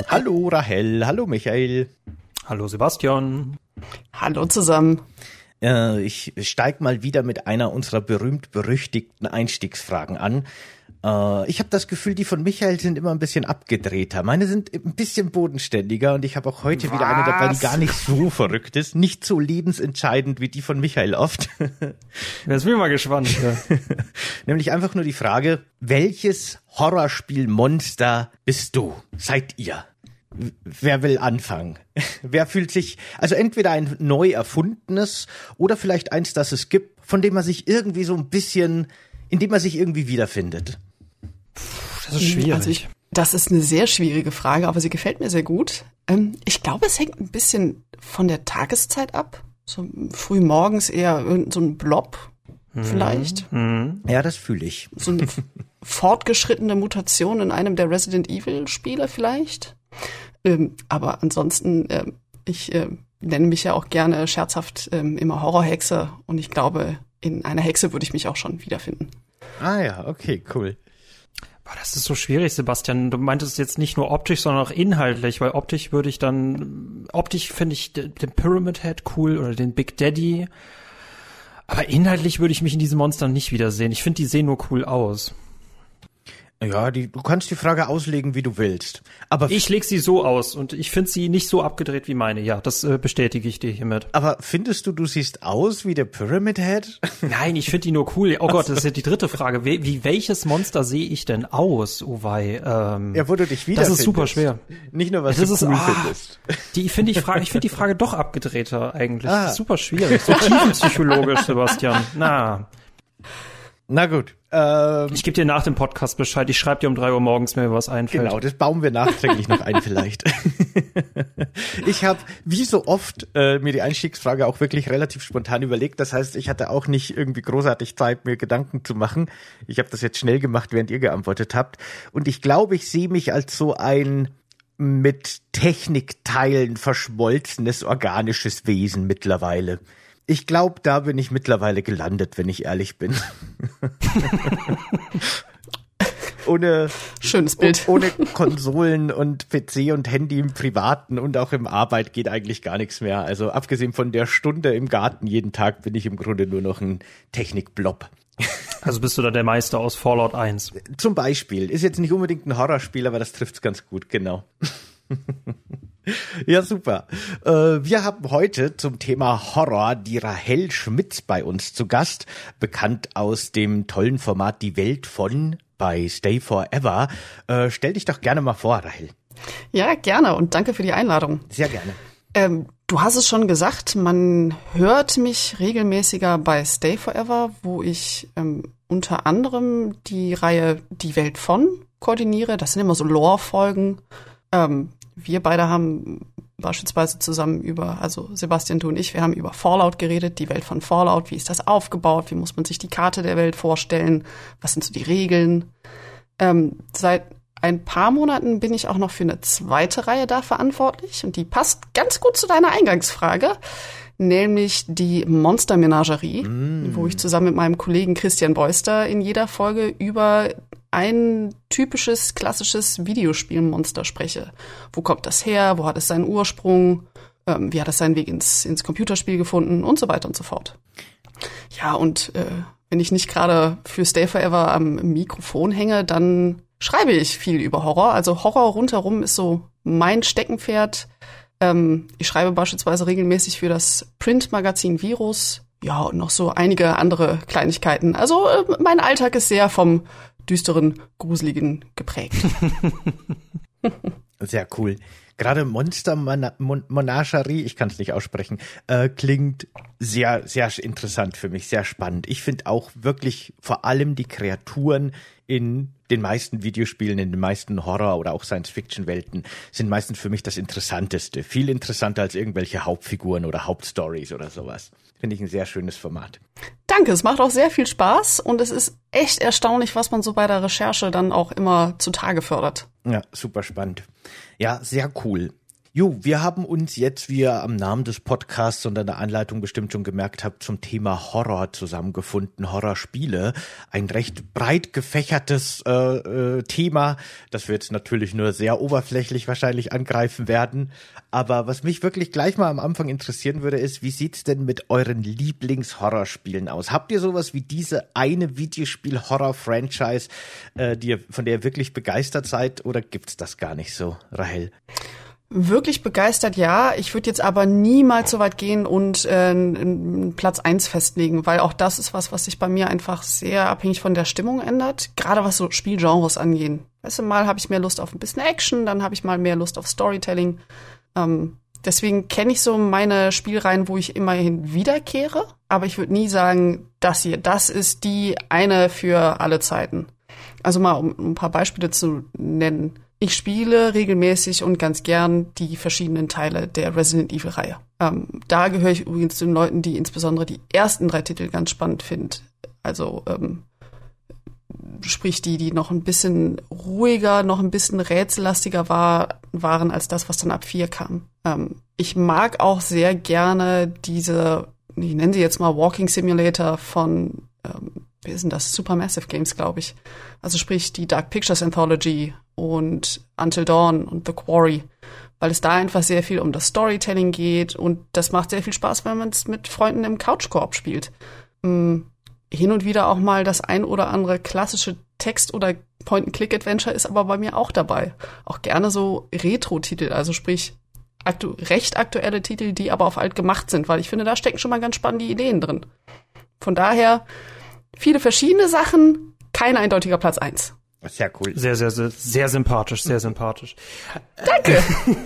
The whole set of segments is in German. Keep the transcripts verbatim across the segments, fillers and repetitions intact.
Hallo Rahel, hallo Michael. Hallo Sebastian. Hallo zusammen. Äh, ich steig mal wieder mit einer unserer berühmt-berüchtigten Einstiegsfragen an. Äh, ich habe das Gefühl, die von Michael sind immer ein bisschen abgedrehter. Meine sind ein bisschen bodenständiger und ich habe auch heute Was? wieder eine dabei, die gar nicht so verrückt ist. Nicht so lebensentscheidend wie die von Michael oft. Jetzt bin ich mal gespannt. Ja. Nämlich einfach nur die Frage, welches Horrorspielmonster bist du? Seid ihr? Wer will anfangen? Wer fühlt sich, also entweder ein neu erfundenes oder vielleicht eins, das es gibt, von dem man sich irgendwie so ein bisschen, in dem man sich irgendwie wiederfindet? Das ist schwierig. Also ich, das ist eine sehr schwierige Frage, aber sie gefällt mir sehr gut. Ähm, ich glaube, es hängt ein bisschen von der Tageszeit ab. So früh morgens eher so ein Blob vielleicht. Mhm. Ja, das fühle ich. So eine fortgeschrittene Mutation in einem der Resident Evil Spiele vielleicht. Ähm, aber ansonsten, ähm, ich äh, nenne mich ja auch gerne scherzhaft ähm, immer Horrorhexe und ich glaube, in einer Hexe würde ich mich auch schon wiederfinden. Ah ja, okay, cool. Boah, das ist so schwierig, Sebastian. Du meintest jetzt nicht nur optisch, sondern auch inhaltlich, weil optisch würde ich dann, optisch finde ich den Pyramid Head cool oder den Big Daddy, aber inhaltlich würde ich mich in diesen Monstern nicht wiedersehen. Ich finde, die sehen nur cool aus. Ja, die, du kannst die Frage auslegen, wie du willst. Aber ich leg sie so aus und ich finde sie nicht so abgedreht wie meine. Ja, das äh, bestätige ich dir hiermit. Aber findest du, du siehst aus wie der Pyramid Head? Nein, ich finde die nur cool. Oh Gott, das ist ja die dritte Frage. Wie, wie welches Monster sehe ich denn aus, oh wei? Ähm, ja, wo du dich wieder Das ist findest. Super schwer. Nicht nur, was das du ist, cool ah, findest. Die finde ich Frage, ich finde die Frage doch abgedrehter eigentlich. Ah. Das ist super schwierig. So tiefenpsychologisch, Sebastian. Na. Na gut. Ähm, ich gebe dir nach dem Podcast Bescheid. Ich schreibe dir um drei Uhr morgens, wenn mir was einfällt. Genau, das bauen wir nachträglich noch ein vielleicht. Ich habe, wie so oft, äh, mir die Einstiegsfrage auch wirklich relativ spontan überlegt. Das heißt, ich hatte auch nicht irgendwie großartig Zeit, mir Gedanken zu machen. Ich habe das jetzt schnell gemacht, während ihr geantwortet habt. Und ich glaube, ich sehe mich als so ein mit Technikteilen verschmolzenes organisches Wesen mittlerweile. Ich glaube, da bin ich mittlerweile gelandet, wenn ich ehrlich bin. ohne Schönes Bild. Oh, ohne Konsolen und P C und Handy im Privaten und auch im Arbeit geht eigentlich gar nichts mehr. Also abgesehen von der Stunde im Garten jeden Tag bin ich im Grunde nur noch ein Technikblob. Also bist du da der Meister aus Fallout eins? Zum Beispiel. Ist jetzt nicht unbedingt ein Horrorspiel, aber das trifft's ganz gut, genau. Ja, super. Äh, wir haben heute zum Thema Horror die Rahel Schmitz bei uns zu Gast, bekannt aus dem tollen Format Die Welt von bei Stay Forever. Äh, stell dich doch gerne mal vor, Rahel. Ja, gerne und danke für die Einladung. Sehr gerne. Ähm, du hast es schon gesagt, man hört mich regelmäßiger bei Stay Forever, wo ich ähm, unter anderem die Reihe Die Welt von koordiniere. Das sind immer so Lore-Folgen. Ähm, Wir beide haben beispielsweise zusammen über, also Sebastian, du und ich, wir haben über Fallout geredet, die Welt von Fallout, wie ist das aufgebaut, wie muss man sich die Karte der Welt vorstellen, was sind so die Regeln. Ähm, seit ein paar Monaten bin ich auch noch für eine zweite Reihe da verantwortlich und die passt ganz gut zu deiner Eingangsfrage, nämlich die Monster-Menagerie, mm. wo ich zusammen mit meinem Kollegen Christian Beuster in jeder Folge über ein typisches, klassisches Videospielmonster spreche. Wo kommt das her? Wo hat es seinen Ursprung? Ähm, wie hat es seinen Weg ins, ins Computerspiel gefunden? Und so weiter und so fort. Ja, und äh, wenn ich nicht gerade für Stay Forever am Mikrofon hänge, dann schreibe ich viel über Horror. Also Horror rundherum ist so mein Steckenpferd. Ähm, ich schreibe beispielsweise regelmäßig für das Printmagazin Virus. Ja, und noch so einige andere Kleinigkeiten. Also äh, mein Alltag ist sehr vom düsteren, gruseligen geprägt. Sehr cool. Gerade Monster Menagerie, ich kann es nicht aussprechen, äh, klingt sehr, sehr interessant für mich, sehr spannend. Ich finde auch wirklich vor allem die Kreaturen in den meisten Videospielen, in den meisten Horror- oder auch Science-Fiction-Welten sind meistens für mich das Interessanteste. Viel interessanter als irgendwelche Hauptfiguren oder Hauptstories oder sowas. Finde ich ein sehr schönes Format. Danke, es macht auch sehr viel Spaß und es ist echt erstaunlich, was man so bei der Recherche dann auch immer zutage fördert. Ja, super spannend. Ja, sehr cool. Jo, wir haben uns jetzt, wie ihr am Namen des Podcasts und an der Anleitung bestimmt schon gemerkt habt, zum Thema Horror zusammengefunden, Horrorspiele. Ein recht breit gefächertes äh, äh, Thema, das wir jetzt natürlich nur sehr oberflächlich wahrscheinlich angreifen werden. Aber was mich wirklich gleich mal am Anfang interessieren würde, ist, wie sieht's denn mit euren Lieblings-Horrorspielen aus? Habt ihr sowas wie diese eine Videospiel-Horror-Franchise, äh, die ihr, von der ihr wirklich begeistert seid, oder gibt's das gar nicht so, Rahel? Wirklich begeistert, ja. Ich würde jetzt aber niemals so weit gehen und äh, einen Platz eins festlegen, weil auch das ist was, was sich bei mir einfach sehr abhängig von der Stimmung ändert. Gerade was so Spielgenres angehen. Weißt du, mal habe ich mehr Lust auf ein bisschen Action, dann habe ich mal mehr Lust auf Storytelling. Ähm, deswegen kenne ich so meine Spielreihen, wo ich immerhin wiederkehre. Aber ich würde nie sagen, das hier, das ist die eine für alle Zeiten. Also mal, um, um ein paar Beispiele zu nennen. Ich spiele regelmäßig und ganz gern die verschiedenen Teile der Resident Evil-Reihe. Ähm, da gehöre ich übrigens zu den Leuten, die insbesondere die ersten drei Titel ganz spannend finden. Also ähm, sprich die, die noch ein bisschen ruhiger, noch ein bisschen rätsellastiger war, waren als das, was dann ab vier kam. Ähm, ich mag auch sehr gerne diese, ich nenne sie jetzt mal Walking Simulator von, ähm, wie ist denn das? Supermassive Games, glaube ich. Also sprich die Dark Pictures Anthology und Until Dawn und The Quarry, weil es da einfach sehr viel um das Storytelling geht und das macht sehr viel Spaß, wenn man es mit Freunden im Couch-Koop spielt. Hm, hin und wieder auch mal das ein oder andere klassische Text- oder Point-and-Click-Adventure ist aber bei mir auch dabei. Auch gerne so Retro-Titel, also sprich aktu- recht aktuelle Titel, die aber auf alt gemacht sind, weil ich finde, da stecken schon mal ganz spannende Ideen drin. Von daher viele verschiedene Sachen, kein eindeutiger Platz eins. Sehr cool. Sehr, sehr, sehr, sehr sympathisch, sehr sympathisch. Danke.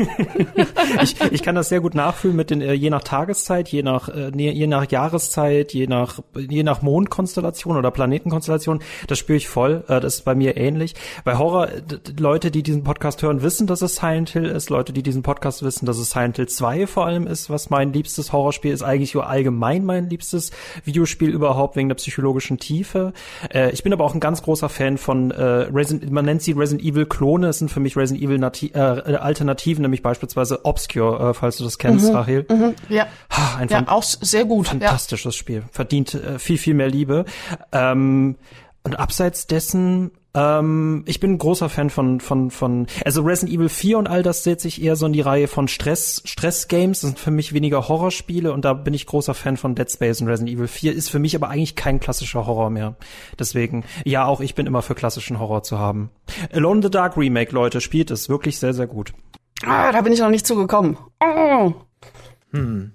ich, ich kann das sehr gut nachfühlen mit den, äh, je nach Tageszeit, je nach, äh, je nach Jahreszeit, je nach, je nach Mondkonstellation oder Planetenkonstellation. Das spüre ich voll. Äh, das ist bei mir ähnlich. Bei Horror, d- Leute, die diesen Podcast hören, wissen, dass es Silent Hill ist. Leute, die diesen Podcast wissen, dass es Silent Hill zwei vor allem ist, was mein liebstes Horrorspiel ist. Eigentlich nur allgemein mein liebstes Videospiel überhaupt wegen der psychologischen Tiefe. Äh, ich bin aber auch ein ganz großer Fan von, äh, Resident, man nennt sie Resident Evil Klone, es sind für mich Resident Evil Nati- äh, Alternativen, nämlich beispielsweise Obscure, äh, falls du das kennst, mhm, Rahel. Mhm, ja, ha, ein ja fan- auch sehr gut. Fantastisches ja. Spiel, verdient äh, viel, viel mehr Liebe. Ähm, und abseits dessen, ähm, ich bin ein großer Fan von, von, von, also Resident Evil vier und all das setzt sich eher so in die Reihe von Stress, Stress-Games. Das sind für mich weniger Horrorspiele und da bin ich großer Fan von Dead Space und Resident Evil vier ist für mich aber eigentlich kein klassischer Horror mehr. Deswegen, ja, auch ich bin immer für klassischen Horror zu haben. Alone in the Dark Remake, Leute, spielt es wirklich sehr, sehr gut. Ah, da bin ich noch nicht zugekommen. Oh. Hm.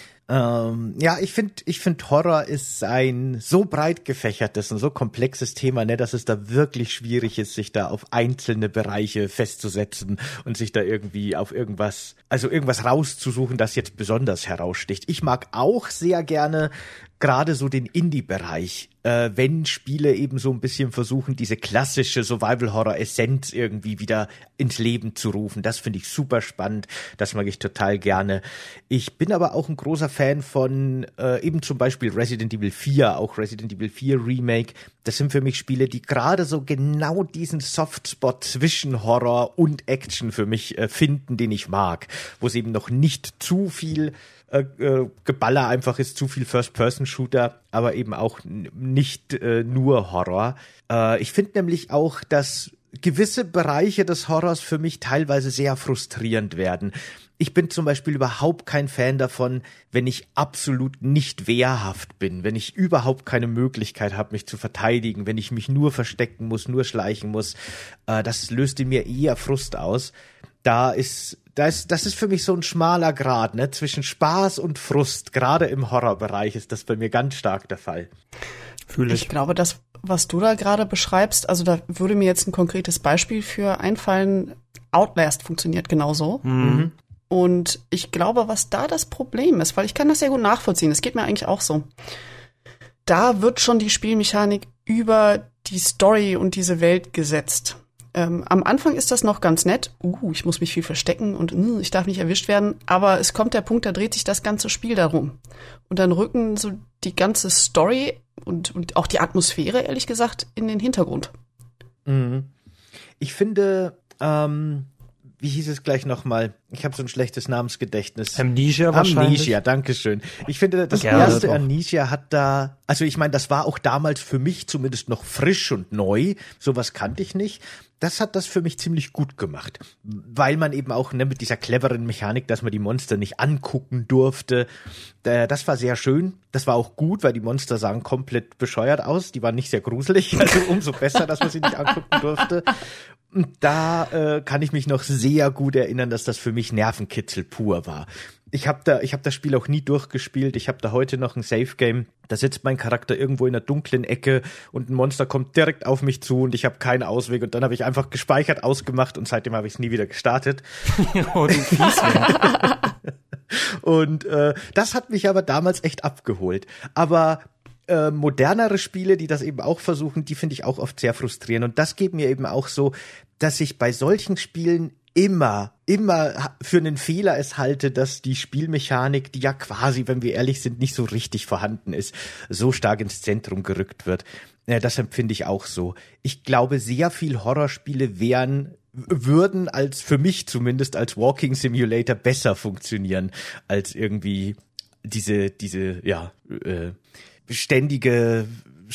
Ähm, ja, ich finde, ich finde Horror ist ein so breit gefächertes und so komplexes Thema, ne, dass es da wirklich schwierig ist, sich da auf einzelne Bereiche festzusetzen und sich da irgendwie auf irgendwas, also irgendwas rauszusuchen, das jetzt besonders heraussticht. Ich mag auch sehr gerne gerade so den Indie-Bereich, äh, wenn Spiele eben so ein bisschen versuchen, diese klassische Survival-Horror-Essenz irgendwie wieder ins Leben zu rufen. Das finde ich super spannend, das mag ich total gerne. Ich bin aber auch ein großer Fan von äh, eben zum Beispiel Resident Evil vier, auch Resident Evil vier Remake. Das sind für mich Spiele, die gerade so genau diesen Softspot zwischen Horror und Action für mich äh, finden, den ich mag, wo es eben noch nicht zu viel Äh, äh, Geballer einfach ist, zu viel First-Person-Shooter, aber eben auch n- nicht äh, nur Horror. Äh, ich finde nämlich auch, dass gewisse Bereiche des Horrors für mich teilweise sehr frustrierend werden. Ich bin zum Beispiel überhaupt kein Fan davon, wenn ich absolut nicht wehrhaft bin, wenn ich überhaupt keine Möglichkeit habe, mich zu verteidigen, wenn ich mich nur verstecken muss, nur schleichen muss. Äh, das löst in mir eher Frust aus. Da ist Das, das ist für mich so ein schmaler Grat, ne, zwischen Spaß und Frust. Gerade im Horrorbereich ist das bei mir ganz stark der Fall. Fühle ich. Ich glaube, das, was du da gerade beschreibst, also da würde mir jetzt ein konkretes Beispiel für einfallen. Outlast funktioniert genauso. Mhm. Und ich glaube, was da das Problem ist, weil ich kann das sehr gut nachvollziehen, es geht mir eigentlich auch so. Da wird schon die Spielmechanik über die Story und diese Welt gesetzt. Ähm, am Anfang ist das noch ganz nett. Uh, ich muss mich viel verstecken und uh, ich darf nicht erwischt werden. Aber es kommt der Punkt, da dreht sich das ganze Spiel darum. Und dann rücken so die ganze Story und, und auch die Atmosphäre, ehrlich gesagt, in den Hintergrund. Mhm. Ich finde, ähm, wie hieß es gleich nochmal? Ich habe so ein schlechtes Namensgedächtnis. Amnesia wahrscheinlich. Amnesia, dankeschön. Ich finde, das Gerne erste doch. Amnesia hat da, also ich meine, das war auch damals für mich zumindest noch frisch und neu. Sowas kannte ich nicht. Das hat das für mich ziemlich gut gemacht, weil man eben auch ne, mit dieser cleveren Mechanik, dass man die Monster nicht angucken durfte, äh, das war sehr schön. Das war auch gut, weil die Monster sahen komplett bescheuert aus. Die waren nicht sehr gruselig, also umso besser, dass man sie nicht angucken durfte. Und da äh, kann ich mich noch sehr gut erinnern, dass das für mich Nervenkitzel pur war. Ich habe da, ich habe das Spiel auch nie durchgespielt. Ich habe da heute noch ein Safe Game. Da sitzt mein Charakter irgendwo in einer dunklen Ecke und ein Monster kommt direkt auf mich zu und ich habe keinen Ausweg. Und dann habe ich einfach gespeichert, ausgemacht und seitdem habe ich es nie wieder gestartet. Oh, du Fiesling. Und äh, das hat mich aber damals echt abgeholt. Aber äh, modernere Spiele, die das eben auch versuchen, die finde ich auch oft sehr frustrierend. Und das geht mir eben auch so, dass ich bei solchen Spielen immer, immer für einen Fehler es halte, dass die Spielmechanik, die ja quasi, wenn wir ehrlich sind, nicht so richtig vorhanden ist, so stark ins Zentrum gerückt wird. Ja, das empfinde ich auch so. Ich glaube, sehr viel Horrorspiele wären, würden als, für mich zumindest, als Walking Simulator besser funktionieren, als irgendwie diese, diese, ja, äh, ständige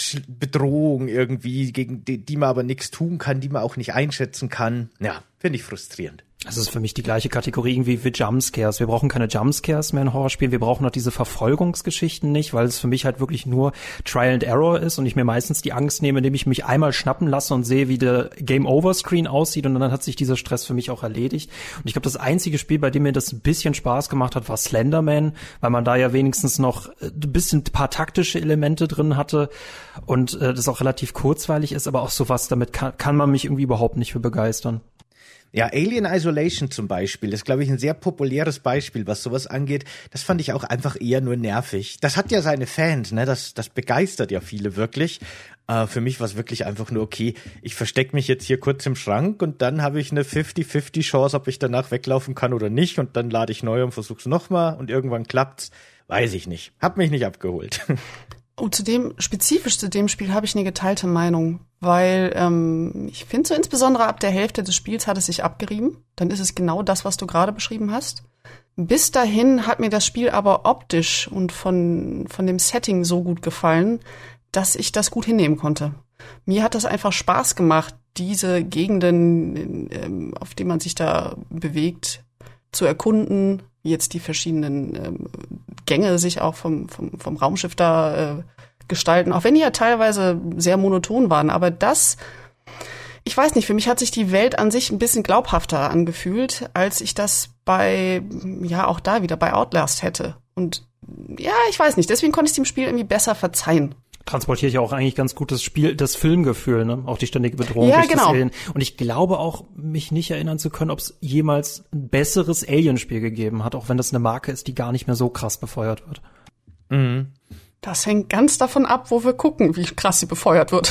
Bedrohung irgendwie, gegen die, die man aber nichts tun kann, die man auch nicht einschätzen kann. Ja, finde ich frustrierend. Das ist für mich die gleiche Kategorie irgendwie wie Jumpscares. Wir brauchen keine Jumpscares mehr in Horrorspielen. Wir brauchen auch diese Verfolgungsgeschichten nicht, weil es für mich halt wirklich nur Trial and Error ist und ich mir meistens die Angst nehme, indem ich mich einmal schnappen lasse und sehe, wie der Game-Over-Screen aussieht und dann hat sich dieser Stress für mich auch erledigt. Und ich glaube, das einzige Spiel, bei dem mir das ein bisschen Spaß gemacht hat, war Slenderman, weil man da ja wenigstens noch ein bisschen ein paar taktische Elemente drin hatte und äh, das auch relativ kurzweilig ist, aber auch sowas, damit kann, kann man mich irgendwie überhaupt nicht für begeistern. Ja, Alien Isolation zum Beispiel, das ist, glaube ich, ein sehr populäres Beispiel, was sowas angeht. Das fand ich auch einfach eher nur nervig. Das hat ja seine Fans, ne? Das, das begeistert ja viele wirklich. Äh, für mich war es wirklich einfach nur, okay, ich verstecke mich jetzt hier kurz im Schrank und dann habe ich eine fünfzig fünfzig Chance, ob ich danach weglaufen kann oder nicht. Und dann lade ich neu und versuch's nochmal und irgendwann klappt's. Weiß ich nicht. Hab mich nicht abgeholt. Und zu dem, spezifisch zu dem Spiel habe ich eine geteilte Meinung, weil ähm, ich finde so insbesondere ab der Hälfte des Spiels hat es sich abgerieben. Dann ist es genau das, was du gerade beschrieben hast. Bis dahin hat mir das Spiel aber optisch und von von dem Setting so gut gefallen, dass ich das gut hinnehmen konnte. Mir hat das einfach Spaß gemacht, diese Gegenden, ähm, auf denen man sich da bewegt, zu erkunden, wie jetzt die verschiedenen ähm, Gänge sich auch vom, vom, vom Raumschiff da äh, gestalten, auch wenn die ja teilweise sehr monoton waren. Aber das, ich weiß nicht, für mich hat sich die Welt an sich ein bisschen glaubhafter angefühlt, als ich das bei, ja auch da wieder bei Outlast hätte. Und ja, ich weiß nicht, deswegen konnte ich dem Spiel irgendwie besser verzeihen. Transportiere ich auch eigentlich ganz gut das Spiel, das Filmgefühl, ne? Auch die ständige Bedrohung ja, durch genau. das Alien. Und ich glaube auch, mich nicht erinnern zu können, ob es jemals ein besseres Alien-Spiel gegeben hat, auch wenn das eine Marke ist, die gar nicht mehr so krass befeuert wird. Mhm. Das hängt ganz davon ab, wo wir gucken, wie krass sie befeuert wird.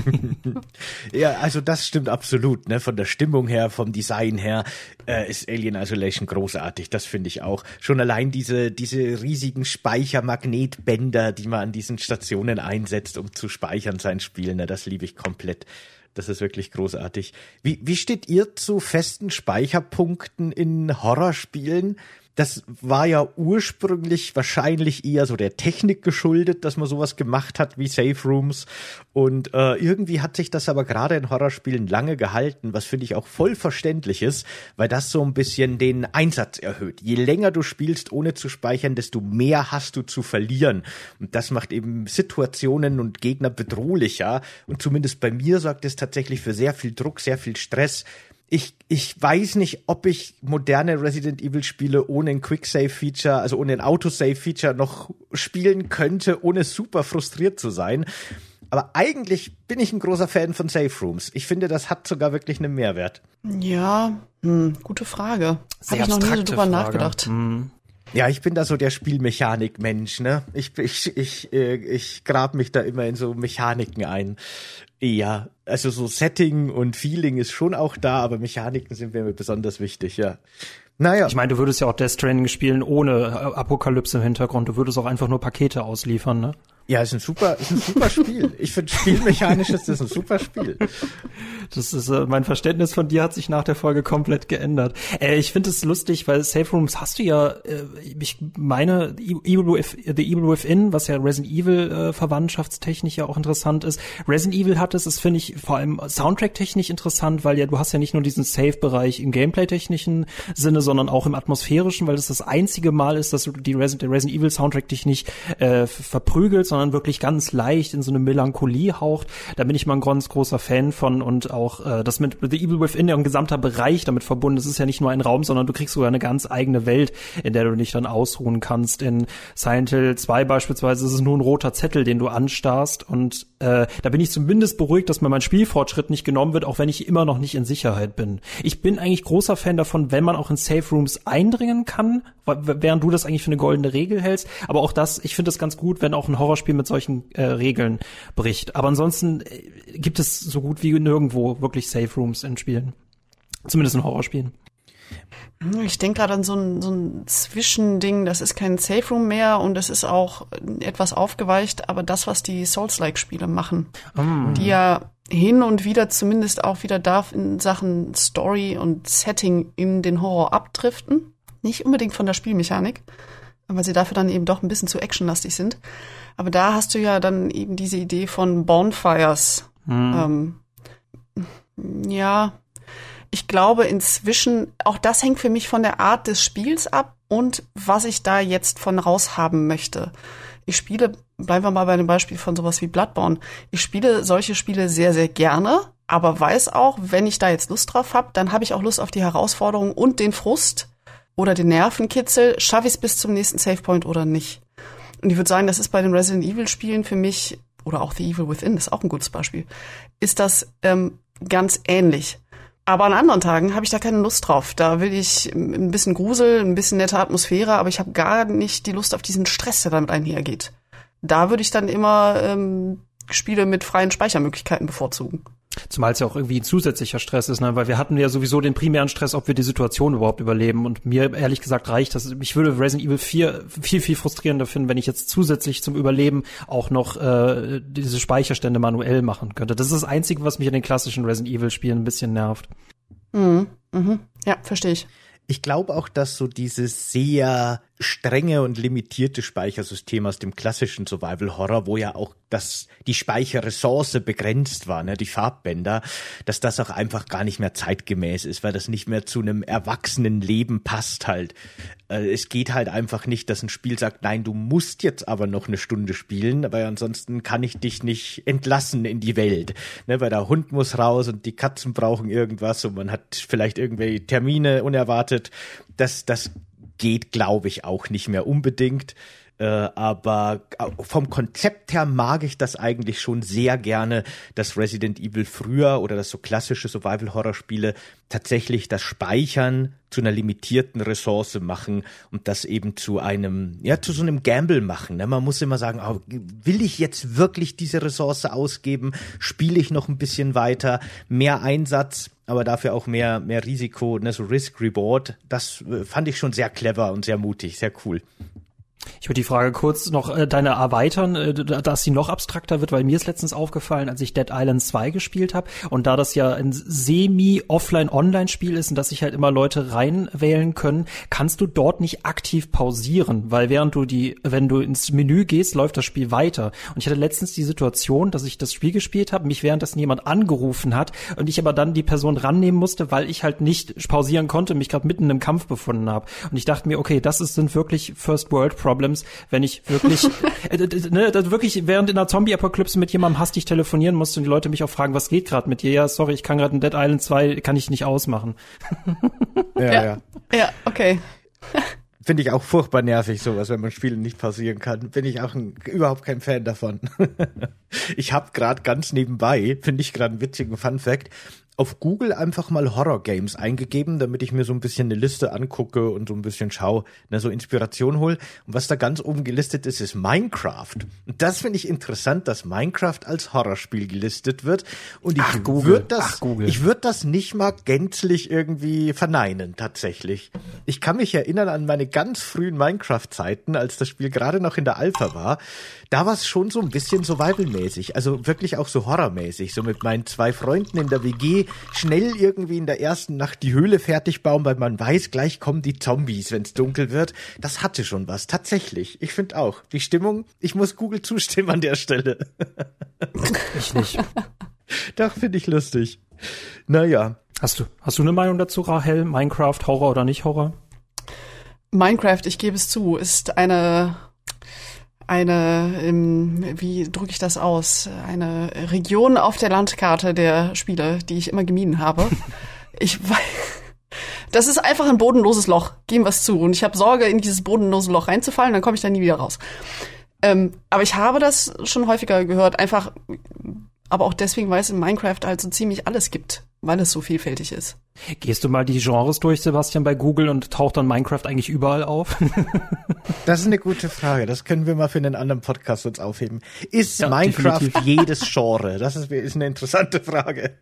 Ja, also das stimmt absolut, ne? Von der Stimmung her, vom Design her, äh, ist Alien Isolation großartig. Das finde ich auch. Schon allein diese diese riesigen Speichermagnetbänder, die man an diesen Stationen einsetzt, um zu speichern sein Spiel, ne? Das liebe ich komplett. Das ist wirklich großartig. Wie wie steht ihr zu festen Speicherpunkten in Horrorspielen? Das war ja ursprünglich wahrscheinlich eher so der Technik geschuldet, dass man sowas gemacht hat wie Safe Rooms. Und äh, irgendwie hat sich das aber gerade in Horrorspielen lange gehalten, was finde ich auch voll verständlich ist, weil das so ein bisschen den Einsatz erhöht. Je länger du spielst, ohne zu speichern, desto mehr hast du zu verlieren. Und das macht eben Situationen und Gegner bedrohlicher. Und zumindest bei mir sorgt es tatsächlich für sehr viel Druck, sehr viel Stress. Ich, ich weiß nicht, ob ich moderne Resident Evil Spiele ohne ein Quick-Save-Feature, also ohne ein Autosave-Feature noch spielen könnte, ohne super frustriert zu sein. Aber eigentlich bin ich ein großer Fan von Safe Rooms. Ich finde, das hat sogar wirklich einen Mehrwert. Ja, hm, gute Frage. Habe ich noch nie so drüber Frage. nachgedacht. Hm. Ja, ich bin da so der Spielmechanik-Mensch, ne? Ich, ich, ich, äh, ich grab mich da immer in so Mechaniken ein. Ja, also so Setting und Feeling ist schon auch da, aber Mechaniken sind mir besonders wichtig, ja. Naja. Ich meine, du würdest ja auch Death Stranding spielen ohne Apokalypse im Hintergrund. Du würdest auch einfach nur Pakete ausliefern, ne? Ja, ist ein super, ist ein super Spiel. Ich finde, spielmechanisch ist das ein super Spiel. Das ist, äh, mein Verständnis von dir hat sich nach der Folge komplett geändert. Äh, ich finde es lustig, weil Safe Rooms hast du ja, äh, ich meine, Evil With, The Evil Within, was ja Resident Evil äh, verwandtschaftstechnisch ja auch interessant ist. Resident Evil hat es, ist, finde ich, vor allem Soundtrack-technisch interessant, weil ja, du hast ja nicht nur diesen Safe-Bereich im Gameplay-technischen Sinne, sondern auch im atmosphärischen, weil es das einzige Mal ist, dass du die Resident, der Resident Evil Soundtrack dich nicht äh, verprügelt, sondern wirklich ganz leicht in so eine Melancholie haucht. Da bin ich mal ein ganz großer Fan von und auch äh, das mit The Evil Within, ja ein gesamter Bereich damit verbunden. Es ist ja nicht nur ein Raum, sondern du kriegst sogar eine ganz eigene Welt, in der du dich dann ausruhen kannst. In Silent Hill zwei beispielsweise ist es nur ein roter Zettel, den du anstarrst und äh, da bin ich zumindest beruhigt, dass mir mein Spielfortschritt nicht genommen wird, auch wenn ich immer noch nicht in Sicherheit bin. Ich bin eigentlich großer Fan davon, wenn man auch in Safe Rooms eindringen kann, während du das eigentlich für eine goldene Regel hältst. Aber auch das, ich finde das ganz gut, wenn auch ein Horrorspiel mit solchen äh, Regeln bricht. Aber ansonsten äh, gibt es so gut wie nirgendwo wirklich Safe Rooms in Spielen. Zumindest in Horrorspielen. Ich denke gerade an so ein, so ein Zwischending, das ist kein Safe Room mehr und es ist auch etwas aufgeweicht, aber das, was die Souls-like-Spiele machen, mm. die ja hin und wieder zumindest auch wieder darf in Sachen Story und Setting in den Horror abdriften. Nicht unbedingt von der Spielmechanik, weil sie dafür dann eben doch ein bisschen zu actionlastig sind. Aber da hast du ja dann eben diese Idee von Bonfires. Mm. Ähm, ja, ich glaube inzwischen, auch das hängt für mich von der Art des Spiels ab und was ich da jetzt von raus haben möchte. Ich spiele, bleiben wir mal bei dem Beispiel von sowas wie Bloodborne, ich spiele solche Spiele sehr, sehr gerne, aber weiß auch, wenn ich da jetzt Lust drauf habe, dann habe ich auch Lust auf die Herausforderung und den Frust oder den Nervenkitzel, schaffe ich es bis zum nächsten Savepoint oder nicht. Und ich würde sagen, das ist bei den Resident Evil Spielen für mich, oder auch The Evil Within, das ist auch ein gutes Beispiel, ist das ähm, ganz ähnlich. Aber an anderen Tagen habe ich da keine Lust drauf. Da will ich ein bisschen Grusel, ein bisschen nette Atmosphäre, aber ich habe gar nicht die Lust auf diesen Stress, der damit einhergeht. Da würde ich dann immer ähm, Spiele mit freien Speichermöglichkeiten bevorzugen. Zumal es ja auch irgendwie ein zusätzlicher Stress ist, ne? Weil wir hatten ja sowieso den primären Stress, ob wir die Situation überhaupt überleben. Und mir ehrlich gesagt reicht das. Ich würde Resident Evil vier viel, viel frustrierender finden, wenn ich jetzt zusätzlich zum Überleben auch noch äh, diese Speicherstände manuell machen könnte. Das ist das Einzige, was mich in den klassischen Resident Evil Spielen ein bisschen nervt. Mhm. Mhm. Ja, verstehe ich. Ich glaube auch, dass so dieses sehr strenge und limitierte Speichersystem aus dem klassischen Survival-Horror, wo ja auch das, die Speicherressource begrenzt war, ne, die Farbbänder, dass das auch einfach gar nicht mehr zeitgemäß ist, weil das nicht mehr zu einem erwachsenen Leben passt halt. Äh, es geht halt einfach nicht, dass ein Spiel sagt, nein, du musst jetzt aber noch eine Stunde spielen, weil ansonsten kann ich dich nicht entlassen in die Welt, ne, weil der Hund muss raus und die Katzen brauchen irgendwas und man hat vielleicht irgendwelche Termine unerwartet. Das, das geht, glaube ich, auch nicht mehr unbedingt. Äh, aber vom Konzept her mag ich das eigentlich schon sehr gerne, dass Resident Evil früher oder dass so klassische Survival-Horror-Spiele tatsächlich das Speichern zu einer limitierten Ressource machen und das eben zu einem, ja, zu so einem Gamble machen. Ne? Man muss immer sagen, oh, will ich jetzt wirklich diese Ressource ausgeben? Spiele ich noch ein bisschen weiter? Mehr Einsatz, aber dafür auch mehr, mehr Risiko, ne? So Risk-Reward. Das fand ich schon sehr clever und sehr mutig, sehr cool. Ich würde die Frage kurz noch äh, deine erweitern, äh, dass sie noch abstrakter wird, weil mir ist letztens aufgefallen, als ich Dead Island zwei gespielt habe und da das ja ein semi-Offline-Online-Spiel ist und dass sich halt immer Leute reinwählen können, kannst du dort nicht aktiv pausieren, weil während du die, wenn du ins Menü gehst, läuft das Spiel weiter. Und ich hatte letztens die Situation, dass ich das Spiel gespielt habe, mich währenddessen jemand angerufen hat und ich aber dann die Person rannehmen musste, weil ich halt nicht pausieren konnte, mich gerade mitten im Kampf befunden habe. Und ich dachte mir, okay, das ist, sind wirklich First-World-Problems, wenn ich wirklich, äh, ne, wirklich während in einer Zombie-Apokalypse mit jemandem hastig telefonieren musste und die Leute mich auch fragen, was geht gerade mit dir? Ja, sorry, ich kann gerade in Dead Island zwei, kann ich nicht ausmachen. Ja, ja. Ja, ja okay. Finde ich auch furchtbar nervig, sowas, wenn man Spiele nicht pausieren kann. Bin ich auch ein, überhaupt kein Fan davon. Ich habe gerade ganz nebenbei, finde ich gerade einen witzigen Funfact, auf Google einfach mal Horror-Games eingegeben, damit ich mir so ein bisschen eine Liste angucke und so ein bisschen schaue, ne, so Inspiration hole. Und was da ganz oben gelistet ist, ist Minecraft. Und das finde ich interessant, dass Minecraft als Horrorspiel gelistet wird. Und ich würde das, ich würde das nicht mal gänzlich irgendwie verneinen, tatsächlich. Ich kann mich erinnern an meine ganz frühen Minecraft-Zeiten, als das Spiel gerade noch in der Alpha war. Da war es schon so ein bisschen Survival-mäßig, also wirklich auch so horrormäßig, so mit meinen zwei Freunden in der W G schnell irgendwie in der ersten Nacht die Höhle fertig bauen, weil man weiß, gleich kommen die Zombies, wenn es dunkel wird. Das hatte schon was, tatsächlich. Ich finde auch, die Stimmung, ich muss Google zustimmen an der Stelle. Ich nicht. Doch, finde ich lustig. Naja. Hast du, hast du eine Meinung dazu, Rahel? Minecraft, Horror oder nicht Horror? Minecraft, ich gebe es zu, ist eine... eine, ähm, wie drücke ich das aus, eine Region auf der Landkarte der Spiele, die ich immer gemieden habe. Ich weiß, das ist einfach ein bodenloses Loch, geben wir es zu. Und ich habe Sorge, in dieses bodenlose Loch reinzufallen, dann komme ich da nie wieder raus. Ähm, aber ich habe das schon häufiger gehört, einfach, aber auch deswegen, weil es in Minecraft halt so ziemlich alles gibt, weil es so vielfältig ist. Gehst du mal die Genres durch, Sebastian, bei Google und taucht dann Minecraft eigentlich überall auf? Das ist eine gute Frage. Das können wir mal für einen anderen Podcast uns aufheben. Ist ja, Minecraft definitiv. jedes Genre? Das ist, ist eine interessante Frage.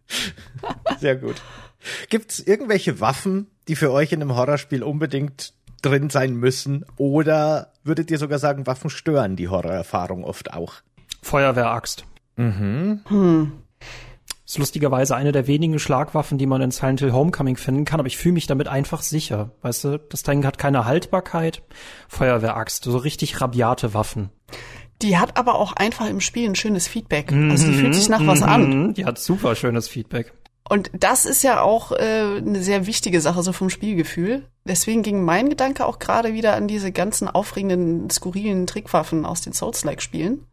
Sehr gut. Gibt's irgendwelche Waffen, die für euch in einem Horrorspiel unbedingt drin sein müssen? Oder würdet ihr sogar sagen, Waffen stören die Horrorerfahrung oft auch? Feuerwehraxt. Mhm. Hm. Ist lustigerweise eine der wenigen Schlagwaffen, die man in Silent Hill Homecoming finden kann, aber ich fühle mich damit einfach sicher. Weißt du, das Ding hat keine Haltbarkeit. Feuerwehraxt, so richtig rabiate Waffen. Die hat aber auch einfach im Spiel ein schönes Feedback. Also die fühlt sich nach was an. Die hat super schönes Feedback. Und das ist ja auch äh, eine sehr wichtige Sache, so vom Spielgefühl. Deswegen ging mein Gedanke auch gerade wieder an diese ganzen aufregenden, skurrilen Trickwaffen aus den Souls-like-Spielen.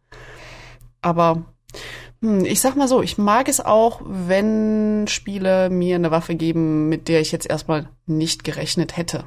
Aber hm, ich sag mal so, ich mag es auch, wenn Spiele mir eine Waffe geben, mit der ich jetzt erstmal nicht gerechnet hätte.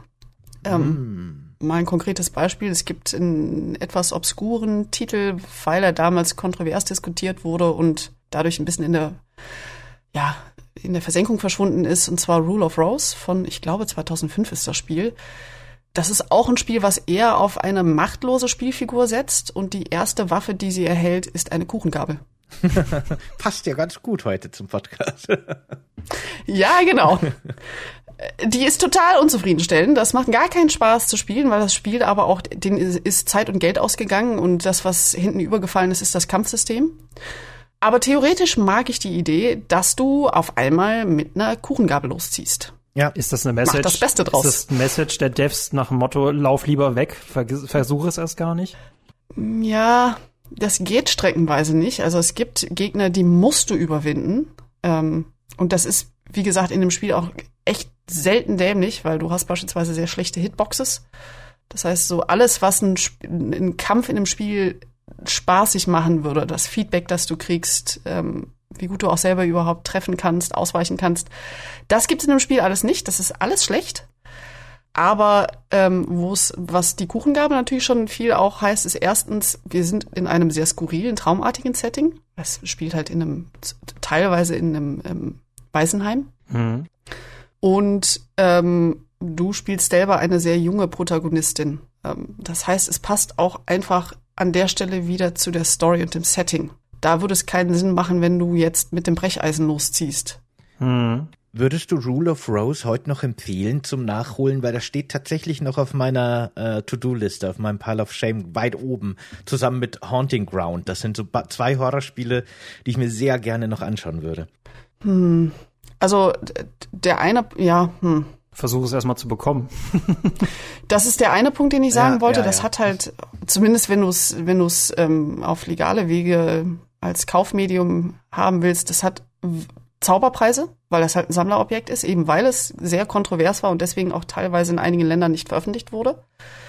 Ähm, mm. Mal ein konkretes Beispiel. Es gibt einen etwas obskuren Titel, weil er damals kontrovers diskutiert wurde und dadurch ein bisschen in der, ja, in der Versenkung verschwunden ist, und zwar Rule of Rose von, ich glaube, zweitausendfünf ist das Spiel. Das ist auch ein Spiel, was eher auf eine machtlose Spielfigur setzt, und die erste Waffe, die sie erhält, ist eine Kuchengabel. Passt ja ganz gut heute zum Podcast. Ja, genau. Die ist total unzufriedenstellend. Das macht gar keinen Spaß zu spielen, weil das Spiel aber auch, denen ist Zeit und Geld ausgegangen, und das, was hinten übergefallen ist, ist das Kampfsystem. Aber theoretisch mag ich die Idee, dass du auf einmal mit einer Kuchengabel losziehst. Ja. Ist das eine Message? Mach das Beste draus. Ist das eine Message der Devs nach dem Motto, lauf lieber weg, versuche es erst gar nicht? Ja, das geht streckenweise nicht. Also es gibt Gegner, die musst du überwinden. Ähm, und das ist, wie gesagt, in dem Spiel auch echt selten dämlich, weil du hast beispielsweise sehr schlechte Hitboxes. Das heißt, so alles, was ein, Sp- ein Kampf in dem Spiel spaßig machen würde, das Feedback, das du kriegst, ähm, wie gut du auch selber überhaupt treffen kannst, ausweichen kannst, das gibt's in dem Spiel alles nicht. Das ist alles schlecht. Aber ähm, wo es, was die Kuchengabel natürlich schon viel auch heißt, ist erstens, wir sind in einem sehr skurrilen, traumartigen Setting. Es spielt halt in einem, teilweise in einem ähm, Waisenheim. Mhm. Und ähm, du spielst selber eine sehr junge Protagonistin. Ähm, das heißt, es passt auch einfach an der Stelle wieder zu der Story und dem Setting. Da würde es keinen Sinn machen, wenn du jetzt mit dem Brecheisen losziehst. Mhm. Würdest du Rule of Rose heute noch empfehlen zum Nachholen? Weil das steht tatsächlich noch auf meiner äh, To-Do-Liste, auf meinem Pile of Shame weit oben, zusammen mit Haunting Ground. Das sind so ba- zwei Horrorspiele, die ich mir sehr gerne noch anschauen würde. Hm. Also d- der eine, ja, hm. Versuche es erstmal zu bekommen. Das ist der eine Punkt, den ich sagen Ja, wollte. ja, das ja. hat halt, zumindest wenn du es wenn du es ähm, auf legale Wege als Kaufmedium haben willst, das hat w- Zauberpreise, weil das halt ein Sammlerobjekt ist, eben weil es sehr kontrovers war und deswegen auch teilweise in einigen Ländern nicht veröffentlicht wurde.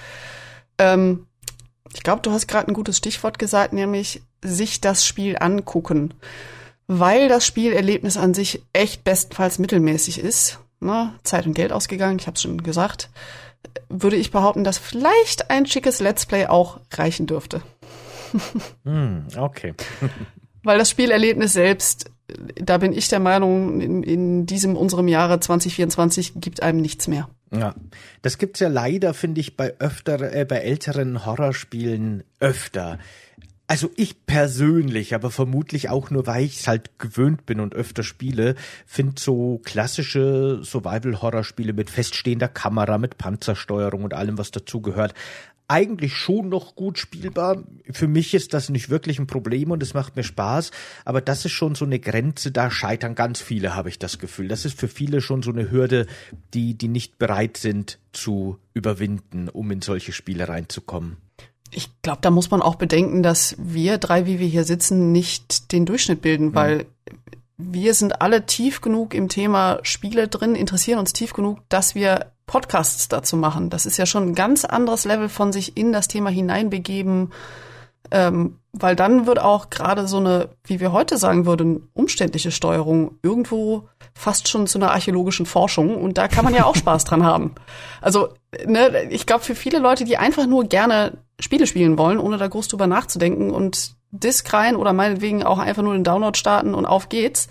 Ähm, ich glaube, du hast gerade ein gutes Stichwort gesagt, nämlich sich das Spiel angucken. Weil das Spielerlebnis an sich echt bestenfalls mittelmäßig ist, ne, Zeit und Geld ausgegangen, ich habe es schon gesagt, würde ich behaupten, dass vielleicht ein schickes Let's Play auch reichen dürfte. Hm, okay. Weil das Spielerlebnis selbst da bin ich der Meinung, in, in diesem unserem Jahre zwanzig vierundzwanzig gibt einem nichts mehr. Ja, das gibt's ja leider, finde ich, bei öfter, äh, bei älteren Horrorspielen öfter. Also ich persönlich, aber vermutlich auch nur, weil ich es halt gewöhnt bin und öfter spiele, finde so klassische Survival-Horror-Spiele mit feststehender Kamera, mit Panzersteuerung und allem, was dazugehört, eigentlich schon noch gut spielbar. Für mich ist das nicht wirklich ein Problem und es macht mir Spaß, aber das ist schon so eine Grenze, da scheitern ganz viele, habe ich das Gefühl. Das ist für viele schon so eine Hürde, die, die nicht bereit sind zu überwinden, um in solche Spiele reinzukommen. Ich glaube, da muss man auch bedenken, dass wir drei, wie wir hier sitzen, nicht den Durchschnitt bilden, mhm. weil wir sind alle tief genug im Thema Spiele drin, interessieren uns tief genug, dass wir Podcasts dazu machen. Das ist ja schon ein ganz anderes Level von sich in das Thema hineinbegeben, ähm, weil dann wird auch gerade so eine, wie wir heute sagen würden, umständliche Steuerung irgendwo fast schon zu einer archäologischen Forschung und da kann man ja auch Spaß dran haben. Also, ne, ich glaube, für viele Leute, die einfach nur gerne Spiele spielen wollen, ohne da groß drüber nachzudenken und Disk rein oder meinetwegen auch einfach nur den Download starten und auf geht's.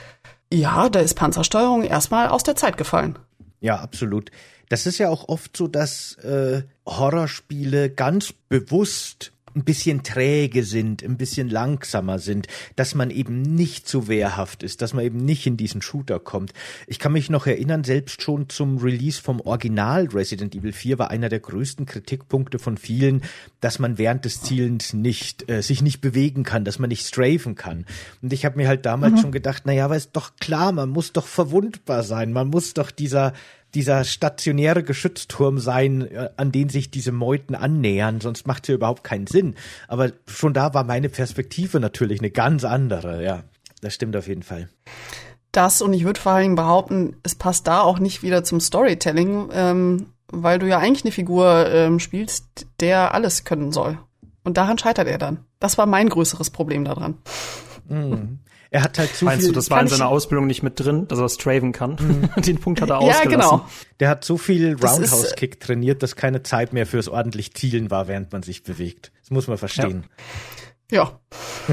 Ja, da ist Panzersteuerung erstmal aus der Zeit gefallen. Ja, absolut. Das ist ja auch oft so, dass äh, Horrorspiele ganz bewusst ein bisschen träge sind, ein bisschen langsamer sind, dass man eben nicht so wehrhaft ist, dass man eben nicht in diesen Shooter kommt. Ich kann mich noch erinnern, selbst schon zum Release vom Original Resident Evil vier war einer der größten Kritikpunkte von vielen, dass man während des Zielens nicht äh, sich nicht bewegen kann, dass man nicht strafen kann. Und ich habe mir halt damals mhm. schon gedacht, na ja, aber ist doch klar, man muss doch verwundbar sein, man muss doch dieser dieser stationäre Geschützturm sein, an den sich diese Meuten annähern, sonst macht es ja überhaupt keinen Sinn. Aber schon da war meine Perspektive natürlich eine ganz andere, ja. Das stimmt auf jeden Fall. Das, und ich würde vor allem behaupten, es passt da auch nicht wieder zum Storytelling, ähm, weil du ja eigentlich eine Figur ähm, spielst, der alles können soll. Und daran scheitert er dann. Das war mein größeres Problem daran. Mhm. Er hat halt zu Meinst viel. du, das war in seiner Ausbildung nicht mit drin, dass er straven kann? Mhm. Den Punkt hat er ja, ausgelassen. Genau. Der hat so viel Roundhouse-Kick trainiert, dass keine Zeit mehr fürs ordentlich Zielen war, während man sich bewegt. Das muss man verstehen. Ja. ja.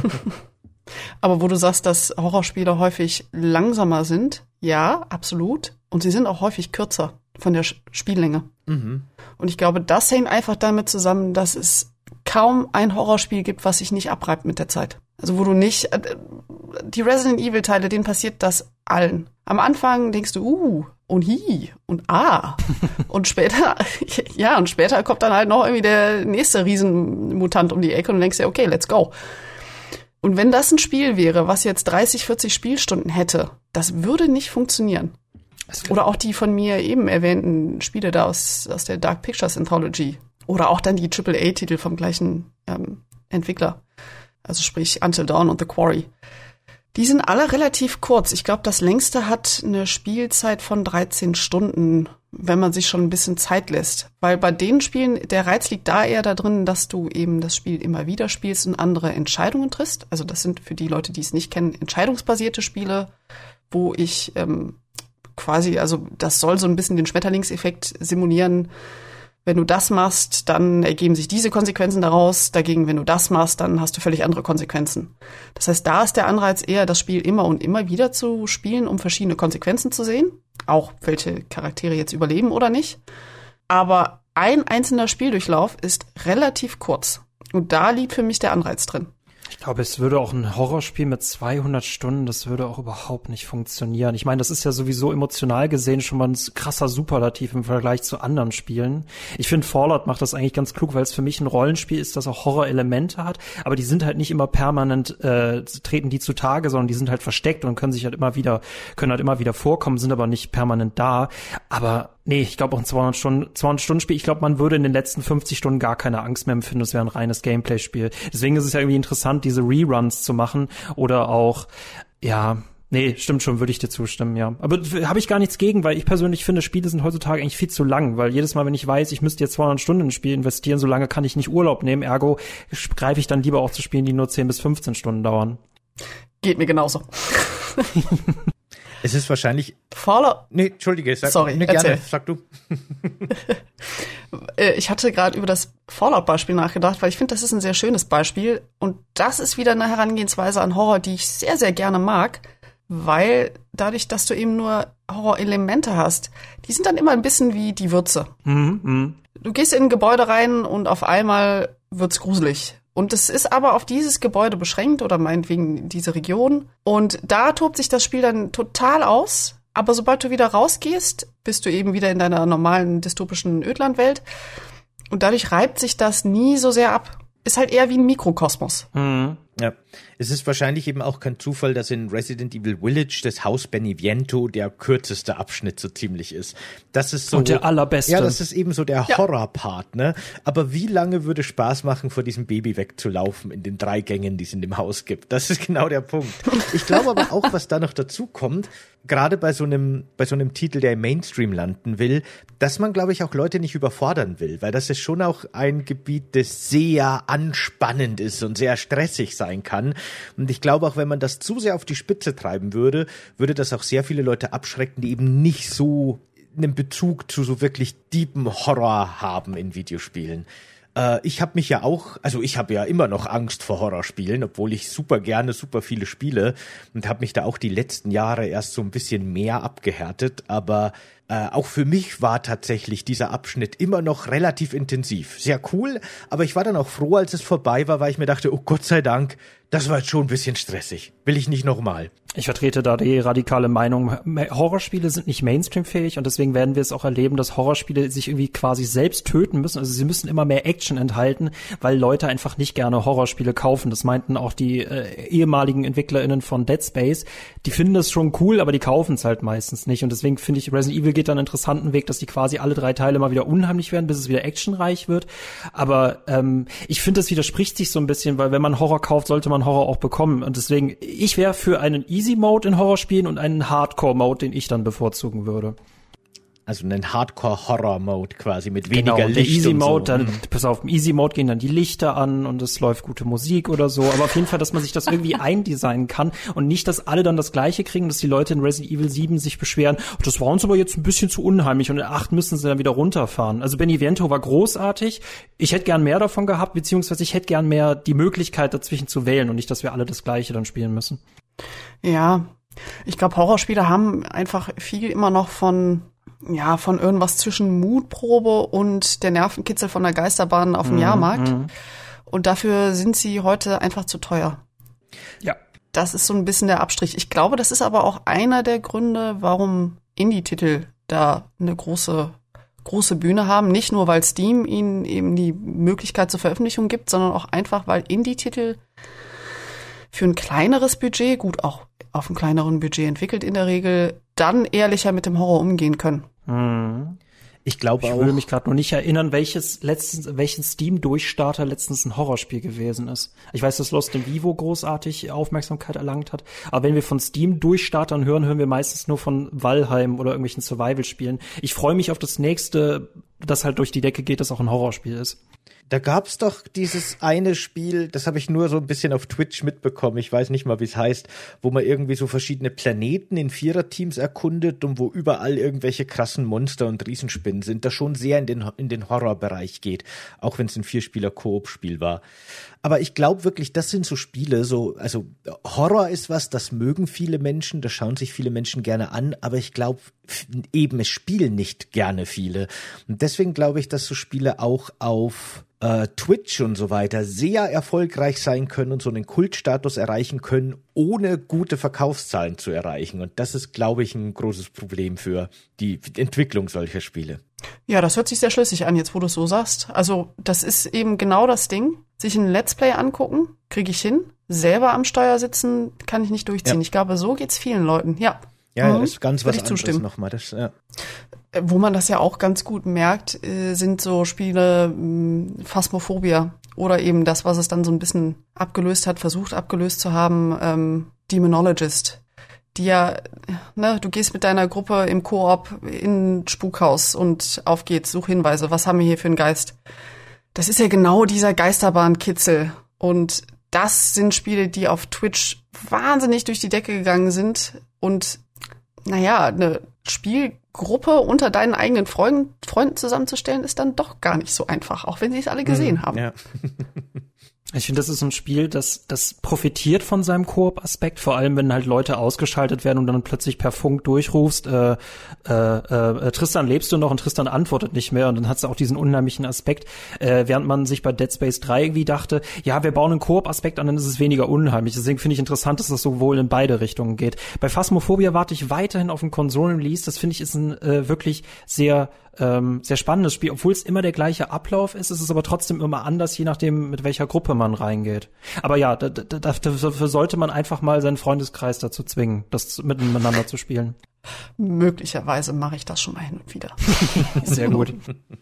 Aber wo du sagst, dass Horrorspiele häufig langsamer sind, ja, absolut. Und sie sind auch häufig kürzer von der Spiellänge. Mhm. Und ich glaube, das hängt einfach damit zusammen, dass es kaum ein Horrorspiel gibt, was sich nicht abreibt mit der Zeit. Also wo du nicht, die Resident Evil Teile, denen passiert das allen. Am Anfang denkst du, uh, und hi, und ah. Und später, ja, und später kommt dann halt noch irgendwie der nächste Riesenmutant um die Ecke und du denkst dir, okay, let's go. Und wenn das ein Spiel wäre, was jetzt dreißig, vierzig Spielstunden hätte, das würde nicht funktionieren. Oder auch die von mir eben erwähnten Spiele da aus, aus der Dark Pictures Anthology. Oder auch dann die Triple A Titel vom gleichen ähm, Entwickler. Also sprich Until Dawn und The Quarry. Die sind alle relativ kurz. Ich glaube, das längste hat eine Spielzeit von dreizehn Stunden, wenn man sich schon ein bisschen Zeit lässt. Weil bei den Spielen, der Reiz liegt da eher da drin, dass du eben das Spiel immer wieder spielst und andere Entscheidungen triffst. Also das sind für die Leute, die es nicht kennen, entscheidungsbasierte Spiele, wo ich ähm, quasi, also das soll so ein bisschen den Schmetterlingseffekt simulieren. Wenn du das machst, dann ergeben sich diese Konsequenzen daraus. Dagegen, wenn du das machst, dann hast du völlig andere Konsequenzen. Das heißt, da ist der Anreiz eher, das Spiel immer und immer wieder zu spielen, um verschiedene Konsequenzen zu sehen. Auch welche Charaktere jetzt überleben oder nicht. Aber ein einzelner Spieldurchlauf ist relativ kurz. Und da liegt für mich der Anreiz drin. Ich glaube, es würde auch ein Horrorspiel mit zweihundert Stunden, das würde auch überhaupt nicht funktionieren. Ich meine, das ist ja sowieso emotional gesehen schon mal ein krasser Superlativ im Vergleich zu anderen Spielen. Ich finde, Fallout macht das eigentlich ganz klug, weil es für mich ein Rollenspiel ist, das auch Horrorelemente hat, aber die sind halt nicht immer permanent, äh, treten die zutage, sondern die sind halt versteckt und können sich halt immer wieder, können halt immer wieder vorkommen, sind aber nicht permanent da. Aber nee, ich glaube auch ein zweihundert Stunden Spiel. Ich glaube, man würde in den letzten fünfzig Stunden gar keine Angst mehr empfinden. Es wäre ein reines Gameplay-Spiel. Deswegen ist es ja irgendwie interessant, diese Reruns zu machen oder auch, ja, nee, stimmt schon, würde ich dir zustimmen, ja. Aber habe ich gar nichts gegen, weil ich persönlich finde, Spiele sind heutzutage eigentlich viel zu lang, weil jedes Mal, wenn ich weiß, ich müsste jetzt zweihundert Stunden in ein Spiel investieren, so lange kann ich nicht Urlaub nehmen, ergo greife ich dann lieber auch zu Spielen, die nur zehn bis fünfzehn Stunden dauern. Geht mir genauso. Es ist wahrscheinlich... Fallout. Nee, entschuldige, sag, Sorry, nee, gerne, sag du. Ich hatte gerade über das Fallout-Beispiel nachgedacht, weil ich finde, das ist ein sehr schönes Beispiel. Und das ist wieder eine Herangehensweise an Horror, die ich sehr, sehr gerne mag, weil dadurch, dass du eben nur Horror-Elemente hast, die sind dann immer ein bisschen wie die Würze. Mhm. Du gehst in ein Gebäude rein und auf einmal wird's gruselig. Und es ist aber auf dieses Gebäude beschränkt oder meinetwegen diese Region. Und da tobt sich das Spiel dann total aus. Aber sobald du wieder rausgehst, bist du eben wieder in deiner normalen dystopischen Ödlandwelt. Und dadurch reibt sich das nie so sehr ab. Ist halt eher wie ein Mikrokosmos. Mhm. Ja, es ist wahrscheinlich eben auch kein Zufall, dass in Resident Evil Village das Haus Beneviento der kürzeste Abschnitt so ziemlich ist. Das ist so. Und der allerbeste. Ja, das ist eben so der Ja. Horror-Part, ne? Aber wie lange würde Spaß machen, vor diesem Baby wegzulaufen in den drei Gängen, die es in dem Haus gibt? Das ist genau der Punkt. Ich glaube aber auch, was da noch dazu kommt, gerade bei so einem, bei so einem Titel, der im Mainstream landen will, dass man, glaube ich, auch Leute nicht überfordern will, weil das ist schon auch ein Gebiet, das sehr anspannend ist und sehr stressig sein kann. Und ich glaube auch, wenn man das zu sehr auf die Spitze treiben würde, würde das auch sehr viele Leute abschrecken, die eben nicht so einen Bezug zu so wirklich deepen Horror haben in Videospielen. Äh, ich habe mich ja auch, also ich habe ja immer noch Angst vor Horrorspielen, obwohl ich super gerne super viele spiele und habe mich da auch die letzten Jahre erst so ein bisschen mehr abgehärtet, aber Äh, auch für mich war tatsächlich dieser Abschnitt immer noch relativ intensiv. Sehr cool, aber ich war dann auch froh, als es vorbei war, weil ich mir dachte, oh Gott sei Dank, das war jetzt schon ein bisschen stressig. Will ich nicht nochmal. Ich vertrete da die radikale Meinung, Horrorspiele sind nicht Mainstream-fähig und deswegen werden wir es auch erleben, dass Horrorspiele sich irgendwie quasi selbst töten müssen. Also sie müssen immer mehr Action enthalten, weil Leute einfach nicht gerne Horrorspiele kaufen. Das meinten auch die äh, ehemaligen EntwicklerInnen von Dead Space. Die finden das schon cool, aber die kaufen es halt meistens nicht. Und deswegen finde ich, Resident Evil geht da einen interessanten Weg, dass die quasi alle drei Teile mal wieder unheimlich werden, bis es wieder actionreich wird. Aber ähm, ich finde, das widerspricht sich so ein bisschen, weil wenn man Horror kauft, sollte man Horror auch bekommen. Und deswegen, ich wäre für einen Easy-Mode in Horrorspielen und einen Hardcore-Mode, den ich dann bevorzugen würde. Also einen Hardcore-Horror-Mode quasi mit weniger Genau, Licht der Easy und Mode, so. dann, pass auf, im Easy Mode gehen dann die Lichter an und es läuft gute Musik oder so. Aber auf jeden Fall, dass man sich das irgendwie eindesignen kann und nicht, dass alle dann das Gleiche kriegen, dass die Leute in Resident Evil sieben sich beschweren, oh, das war uns aber jetzt ein bisschen zu unheimlich und in acht müssen sie dann wieder runterfahren. Also Beneviento war großartig. Ich hätte gern mehr davon gehabt, beziehungsweise ich hätte gern mehr die Möglichkeit dazwischen zu wählen und nicht, dass wir alle das Gleiche dann spielen müssen. Ja, ich glaube, Horrorspiele haben einfach viel immer noch von ja, von irgendwas zwischen Mutprobe und der Nervenkitzel von der Geisterbahn auf dem Mhm, Jahrmarkt. mhm. Und dafür sind sie heute einfach zu teuer. Ja. Das ist so ein bisschen der Abstrich. Ich glaube, das ist aber auch einer der Gründe, warum Indie-Titel da eine große, große Bühne haben. Nicht nur, weil Steam ihnen eben die Möglichkeit zur Veröffentlichung gibt, sondern auch einfach, weil Indie-Titel für ein kleineres Budget, gut, auch auf einem kleineren Budget entwickelt in der Regel, dann ehrlicher mit dem Horror umgehen können. Mhm. Ich glaube Ich auch. würde mich gerade nur nicht erinnern, welches letztens, welchen Steam-Durchstarter letztens ein Horrorspiel gewesen ist. Ich weiß, dass Lost in Vivo großartig Aufmerksamkeit erlangt hat. Aber wenn wir von Steam-Durchstartern hören, hören wir meistens nur von Valheim oder irgendwelchen Survival-Spielen. Ich freue mich auf das nächste, das halt durch die Decke geht, das auch ein Horrorspiel ist. Da gab's doch dieses eine Spiel, das habe ich nur so ein bisschen auf Twitch mitbekommen, ich weiß nicht mal, wie es heißt, wo man irgendwie so verschiedene Planeten in Viererteams erkundet und wo überall irgendwelche krassen Monster und Riesenspinnen sind, das schon sehr in den, in den Horrorbereich geht, auch wenn es ein Vierspieler-Koop-Spiel war. Aber ich glaube wirklich, das sind so Spiele, so, also Horror ist was, das mögen viele Menschen, das schauen sich viele Menschen gerne an, aber ich glaube eben, es spielen nicht gerne viele. Und deswegen glaube ich, dass so Spiele auch auf äh, Twitch und so weiter sehr erfolgreich sein können und so einen Kultstatus erreichen können, ohne gute Verkaufszahlen zu erreichen. Und das ist, glaube ich, ein großes Problem für die Entwicklung solcher Spiele. Ja, das hört sich sehr schlüssig an, jetzt wo du es so sagst. Also das ist eben genau das Ding. Sich ein Let's Play angucken, kriege ich hin. Selber am Steuer sitzen, kann ich nicht durchziehen. Ja. Ich glaube, so geht's vielen Leuten. Ja, Ja, mhm. das ist ganz Würde was ich anderes zustimmen. nochmal. Das, ja. Wo man das ja auch ganz gut merkt, äh, sind so Spiele mh, Phasmophobia oder eben das, was es dann so ein bisschen abgelöst hat, versucht abgelöst zu haben, ähm, Demonologist. Die ja, ne, du gehst mit deiner Gruppe im Koop in ein Spukhaus und auf geht's, such Hinweise, was haben wir hier für einen Geist? Das ist ja genau dieser Geisterbahn-Kitzel. Und das sind Spiele, die auf Twitch wahnsinnig durch die Decke gegangen sind und naja, eine Spiel Gruppe unter deinen eigenen Freund, Freunden zusammenzustellen, ist dann doch gar nicht so einfach, auch wenn sie es alle gesehen haben. Ja. Ich finde, das ist ein Spiel, das das profitiert von seinem Koop-Aspekt, vor allem wenn halt Leute ausgeschaltet werden und dann plötzlich per Funk durchrufst, äh, äh, äh, Tristan, lebst du noch? Und Tristan antwortet nicht mehr und dann hat es auch diesen unheimlichen Aspekt, äh, während man sich bei Dead Space drei irgendwie dachte, ja, wir bauen einen Koop-Aspekt an, dann ist es weniger unheimlich. Deswegen finde ich interessant, dass das sowohl in beide Richtungen geht. Bei Phasmophobia warte ich weiterhin auf einen Konsolen-Release. Das finde ich ist ein äh, wirklich sehr Ähm, sehr spannendes Spiel, obwohl es immer der gleiche Ablauf ist, ist es aber trotzdem immer anders, je nachdem, mit welcher Gruppe man reingeht. Aber ja, da, da, dafür sollte man einfach mal seinen Freundeskreis dazu zwingen, das miteinander zu spielen. Möglicherweise mache ich das schon mal hin und wieder. Sehr gut.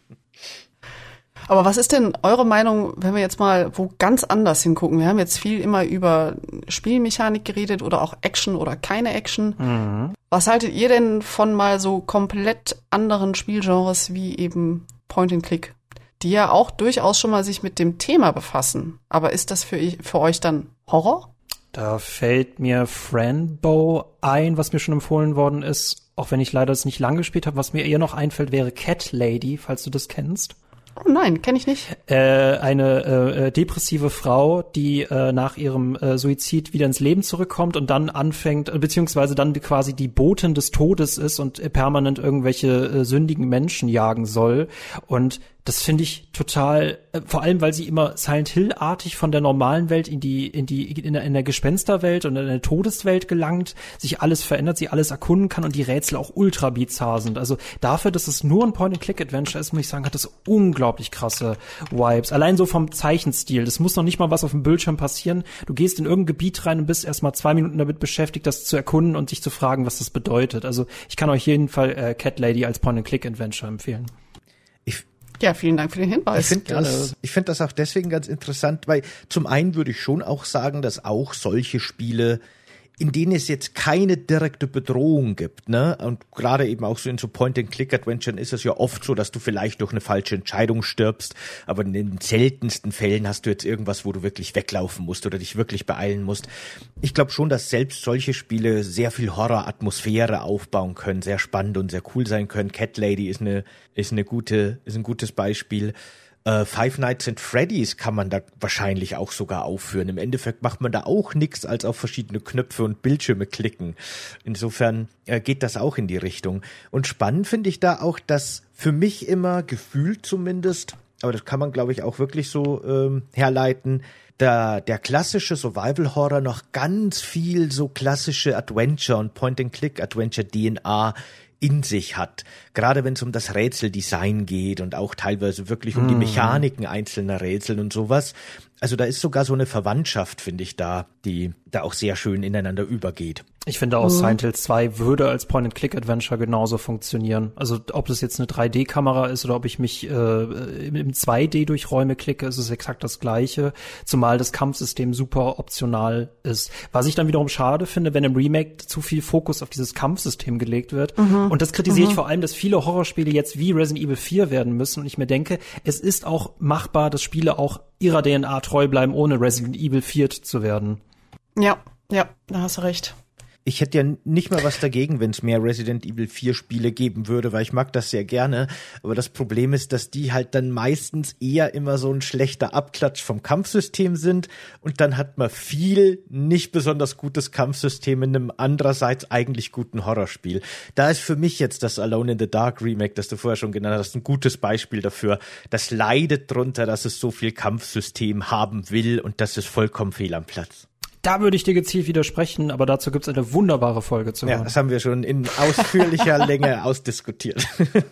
Aber was ist denn eure Meinung, wenn wir jetzt mal wo ganz anders hingucken? Wir haben jetzt viel immer über Spielmechanik geredet oder auch Action oder keine Action. Mhm. Was haltet ihr denn von mal so komplett anderen Spielgenres wie eben Point and Click, die ja auch durchaus schon mal sich mit dem Thema befassen? Aber ist das für, für euch dann Horror? Da fällt mir Franbow ein, was mir schon empfohlen worden ist, auch wenn ich leider es nicht lang gespielt habe. Was mir eher noch einfällt, wäre Cat Lady, falls du das kennst. Oh nein, kenne ich nicht. Äh, eine äh, depressive Frau, die äh, nach ihrem äh, Suizid wieder ins Leben zurückkommt und dann anfängt, äh, beziehungsweise dann quasi die Botin des Todes ist und äh, permanent irgendwelche äh, sündigen Menschen jagen soll. Und das finde ich total, äh, vor allem, weil sie immer Silent Hill-artig von der normalen Welt in die, in die, in der, in der Gespensterwelt und in der Todeswelt gelangt, sich alles verändert, sie alles erkunden kann und die Rätsel auch ultra bizarr sind. Also dafür, dass es nur ein Point-and-Click-Adventure ist, muss ich sagen, hat das unglaublich krasse Vibes. Allein so vom Zeichenstil. Das muss noch nicht mal was auf dem Bildschirm passieren. Du gehst in irgendein Gebiet rein und bist erstmal zwei Minuten damit beschäftigt, das zu erkunden und sich zu fragen, was das bedeutet. Also ich kann euch jeden Fall äh, Cat Lady als Point-and-Click-Adventure empfehlen. Ich Ja, vielen Dank für den Hinweis. Ich finde das, ich finde das auch deswegen ganz interessant, weil zum einen würde ich schon auch sagen, dass auch solche Spiele, in denen es jetzt keine direkte Bedrohung gibt, ne, und gerade eben auch so in so Point-and-Click-Adventuren ist es ja oft so, dass du vielleicht durch eine falsche Entscheidung stirbst, aber in den seltensten Fällen hast du jetzt irgendwas, wo du wirklich weglaufen musst oder dich wirklich beeilen musst. Ich glaube schon, dass selbst solche Spiele sehr viel Horror-Atmosphäre aufbauen können, sehr spannend und sehr cool sein können. Cat Lady ist eine, ist eine gute, ist ein gutes Beispiel. Uh, Five Nights at Freddy's kann man da wahrscheinlich auch sogar aufführen. Im Endeffekt macht man da auch nichts als auf verschiedene Knöpfe und Bildschirme klicken. Insofern äh, geht das auch in die Richtung. Und spannend finde ich da auch, dass für mich immer gefühlt zumindest, aber das kann man glaube ich auch wirklich so ähm, herleiten, da der klassische Survival-Horror noch ganz viel so klassische Adventure und Point-and-Click-Adventure-D N A in sich hat. Gerade wenn es um das Rätseldesign geht und auch teilweise wirklich um mm. die Mechaniken einzelner Rätsel und sowas. Also da ist sogar so eine Verwandtschaft, finde ich, da, die da auch sehr schön ineinander übergeht. Ich finde auch, mhm. Silent Hill zwei würde als Point-and-Click-Adventure genauso funktionieren. Also ob das jetzt eine drei D-Kamera ist oder ob ich mich äh, im zwei D durch Räume klicke, ist es exakt das Gleiche. Zumal das Kampfsystem super optional ist. Was ich dann wiederum schade finde, wenn im Remake zu viel Fokus auf dieses Kampfsystem gelegt wird. Mhm. Und das kritisiere mhm. ich vor allem, dass viele Horrorspiele jetzt wie Resident Evil vier werden müssen. Und ich mir denke, es ist auch machbar, dass Spiele auch ihrer D N A treu bleiben, ohne Resident Evil vier zu werden. Ja, ja, da hast du recht. Ich hätte ja nicht mal was dagegen, wenn es mehr Resident Evil vier Spiele geben würde, weil ich mag das sehr gerne. Aber das Problem ist, dass die halt dann meistens eher immer so ein schlechter Abklatsch vom Kampfsystem sind. Und dann hat man viel nicht besonders gutes Kampfsystem in einem andererseits eigentlich guten Horrorspiel. Da ist für mich jetzt das Alone in the Dark Remake, das du vorher schon genannt hast, ein gutes Beispiel dafür. Das leidet drunter, dass es so viel Kampfsystem haben will und das ist vollkommen fehl am Platz. Da würde ich dir gezielt widersprechen, aber dazu gibt's eine wunderbare Folge zu hören. Ja, das haben wir schon in ausführlicher Länge ausdiskutiert.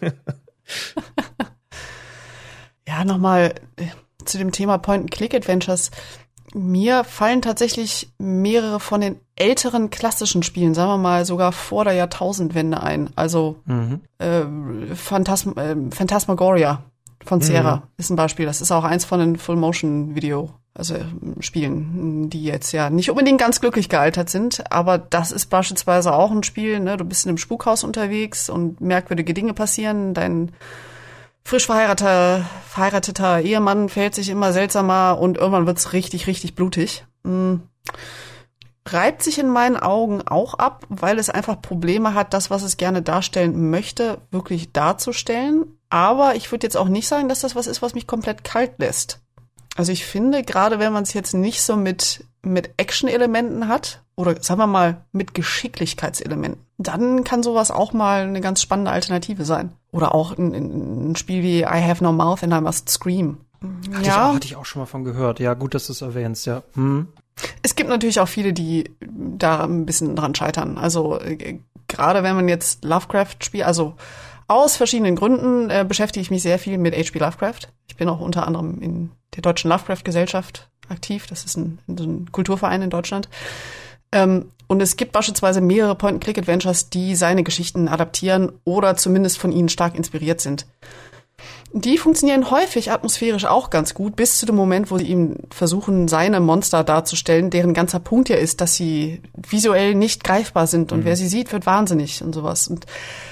Ja, nochmal zu dem Thema Point-and-Click-Adventures. Mir fallen tatsächlich mehrere von den älteren klassischen Spielen, sagen wir mal sogar vor der Jahrtausendwende ein. Also mhm. äh, Phantasm- äh, Phantasmagoria von Sierra mhm. ist ein Beispiel. Das ist auch eins von den Full-Motion-Video also Spielen, die jetzt ja nicht unbedingt ganz glücklich gealtert sind, aber das ist beispielsweise auch ein Spiel, ne, du bist in einem Spukhaus unterwegs und merkwürdige Dinge passieren, dein frisch verheirateter, verheirateter Ehemann verhält sich immer seltsamer und irgendwann wird's richtig, richtig blutig. Mhm. reibt sich in meinen Augen auch ab, weil es einfach Probleme hat, das, was es gerne darstellen möchte, wirklich darzustellen. Aber ich würde jetzt auch nicht sagen, dass das was ist, was mich komplett kalt lässt. Also ich finde, gerade wenn man es jetzt nicht so mit, mit Action-Elementen hat, oder sagen wir mal mit Geschicklichkeitselementen, dann kann sowas auch mal eine ganz spannende Alternative sein. Oder auch ein, ein Spiel wie I Have No Mouth and I Must Scream. Hatte, ja. ich auch, hatte ich auch schon mal von gehört. Ja, gut, dass du es erwähnst, ja. Hm. Es gibt natürlich auch viele, die da ein bisschen dran scheitern. Also äh, gerade wenn man jetzt Lovecraft spielt, also aus verschiedenen Gründen äh, beschäftige ich mich sehr viel mit H P Lovecraft. Ich bin auch unter anderem in der Deutschen Lovecraft-Gesellschaft aktiv. Das ist ein, ein Kulturverein in Deutschland. Ähm, und es gibt beispielsweise mehrere Point-and-Click-Adventures, die seine Geschichten adaptieren oder zumindest von ihnen stark inspiriert sind. Die funktionieren häufig atmosphärisch auch ganz gut, bis zu dem Moment, wo sie ihm versuchen, seine Monster darzustellen, deren ganzer Punkt ja ist, dass sie visuell nicht greifbar sind und mhm. wer sie sieht, wird wahnsinnig und sowas. Und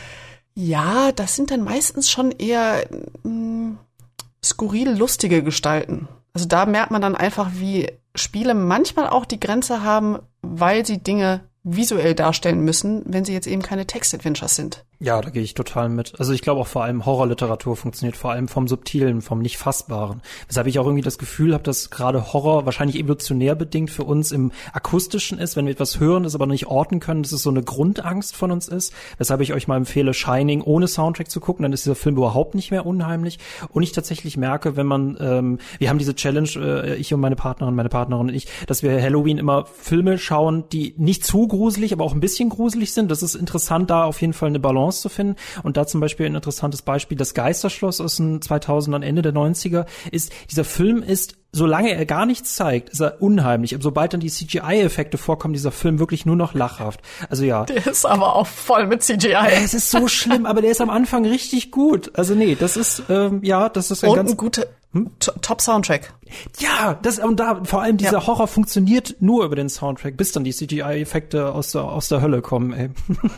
ja, das sind dann meistens schon eher mh, skurril lustige Gestalten. Also da merkt man dann einfach, wie Spiele manchmal auch die Grenze haben, weil sie Dinge visuell darstellen müssen, wenn sie jetzt eben keine Text-Adventures sind. Ja, da gehe ich total mit. Also ich glaube auch vor allem Horrorliteratur funktioniert vor allem vom Subtilen, vom nicht Fassbaren. Weshalb ich auch irgendwie das Gefühl habe, dass gerade Horror wahrscheinlich evolutionär bedingt für uns im Akustischen ist, wenn wir etwas hören, das aber nicht orten können, dass es so eine Grundangst von uns ist. Weshalb ich euch mal empfehle, Shining ohne Soundtrack zu gucken, dann ist dieser Film überhaupt nicht mehr unheimlich. Und ich tatsächlich merke, wenn man, ähm, wir haben diese Challenge, äh, ich und meine Partnerin, meine Partnerin und ich, dass wir Halloween immer Filme schauen, die nicht zu gruselig, aber auch ein bisschen gruselig sind. Das ist interessant, da auf jeden Fall eine Balance zu finden. Und da zum Beispiel ein interessantes Beispiel, das Geisterschloss aus den zweitausendern, Ende der neunziger, ist, dieser Film ist, solange er gar nichts zeigt, ist er unheimlich. Aber sobald dann die C G I-Effekte vorkommen, dieser Film wirklich nur noch lachhaft. Also ja. Der ist aber auch voll mit C G I. Es ist so schlimm, aber der ist am Anfang richtig gut. Also nee, das ist, ähm, ja, das ist ein und ganz... ein guter hm? Top-Soundtrack. Ja, das, und da, vor allem dieser ja. Horror funktioniert nur über den Soundtrack, bis dann die C G I-Effekte aus der, aus der Hölle kommen, ey.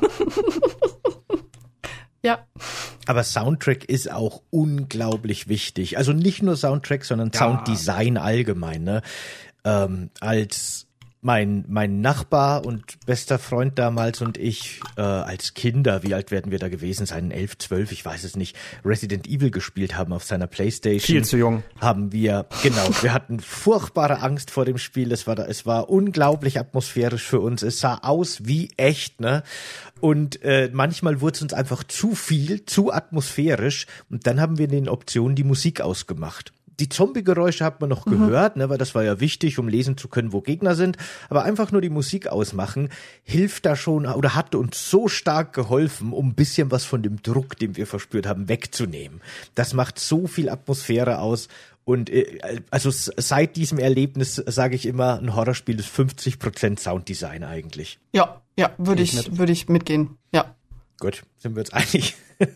Ja. Aber Soundtrack ist auch unglaublich wichtig. Also nicht nur Soundtrack, sondern ja. Sounddesign allgemein. Ne? Ähm, als mein mein Nachbar und bester Freund damals und ich äh, als Kinder, wie alt werden wir da gewesen sein? elf, zwölf, ich weiß es nicht, Resident Evil gespielt haben auf seiner Playstation. Viel zu jung. Haben wir, genau, wir hatten furchtbare Angst vor dem Spiel. Es war da, es war unglaublich atmosphärisch für uns. Es sah aus wie echt, ne? Und äh, manchmal wurde es uns einfach zu viel, zu atmosphärisch. Und dann haben wir in den Optionen die Musik ausgemacht. Die Zombie-Geräusche hat man noch mhm. gehört, ne, weil das war ja wichtig, um lesen zu können, wo Gegner sind. Aber einfach nur die Musik ausmachen, hilft da schon oder hat uns so stark geholfen, um ein bisschen was von dem Druck, den wir verspürt haben, wegzunehmen. Das macht so viel Atmosphäre aus. Und äh, also seit diesem Erlebnis sage ich immer, ein Horrorspiel ist fünfzig Prozent Sounddesign eigentlich. Ja, ja, würde ich, ich würde ich mitgehen, ja. Gut, sind wir uns einig.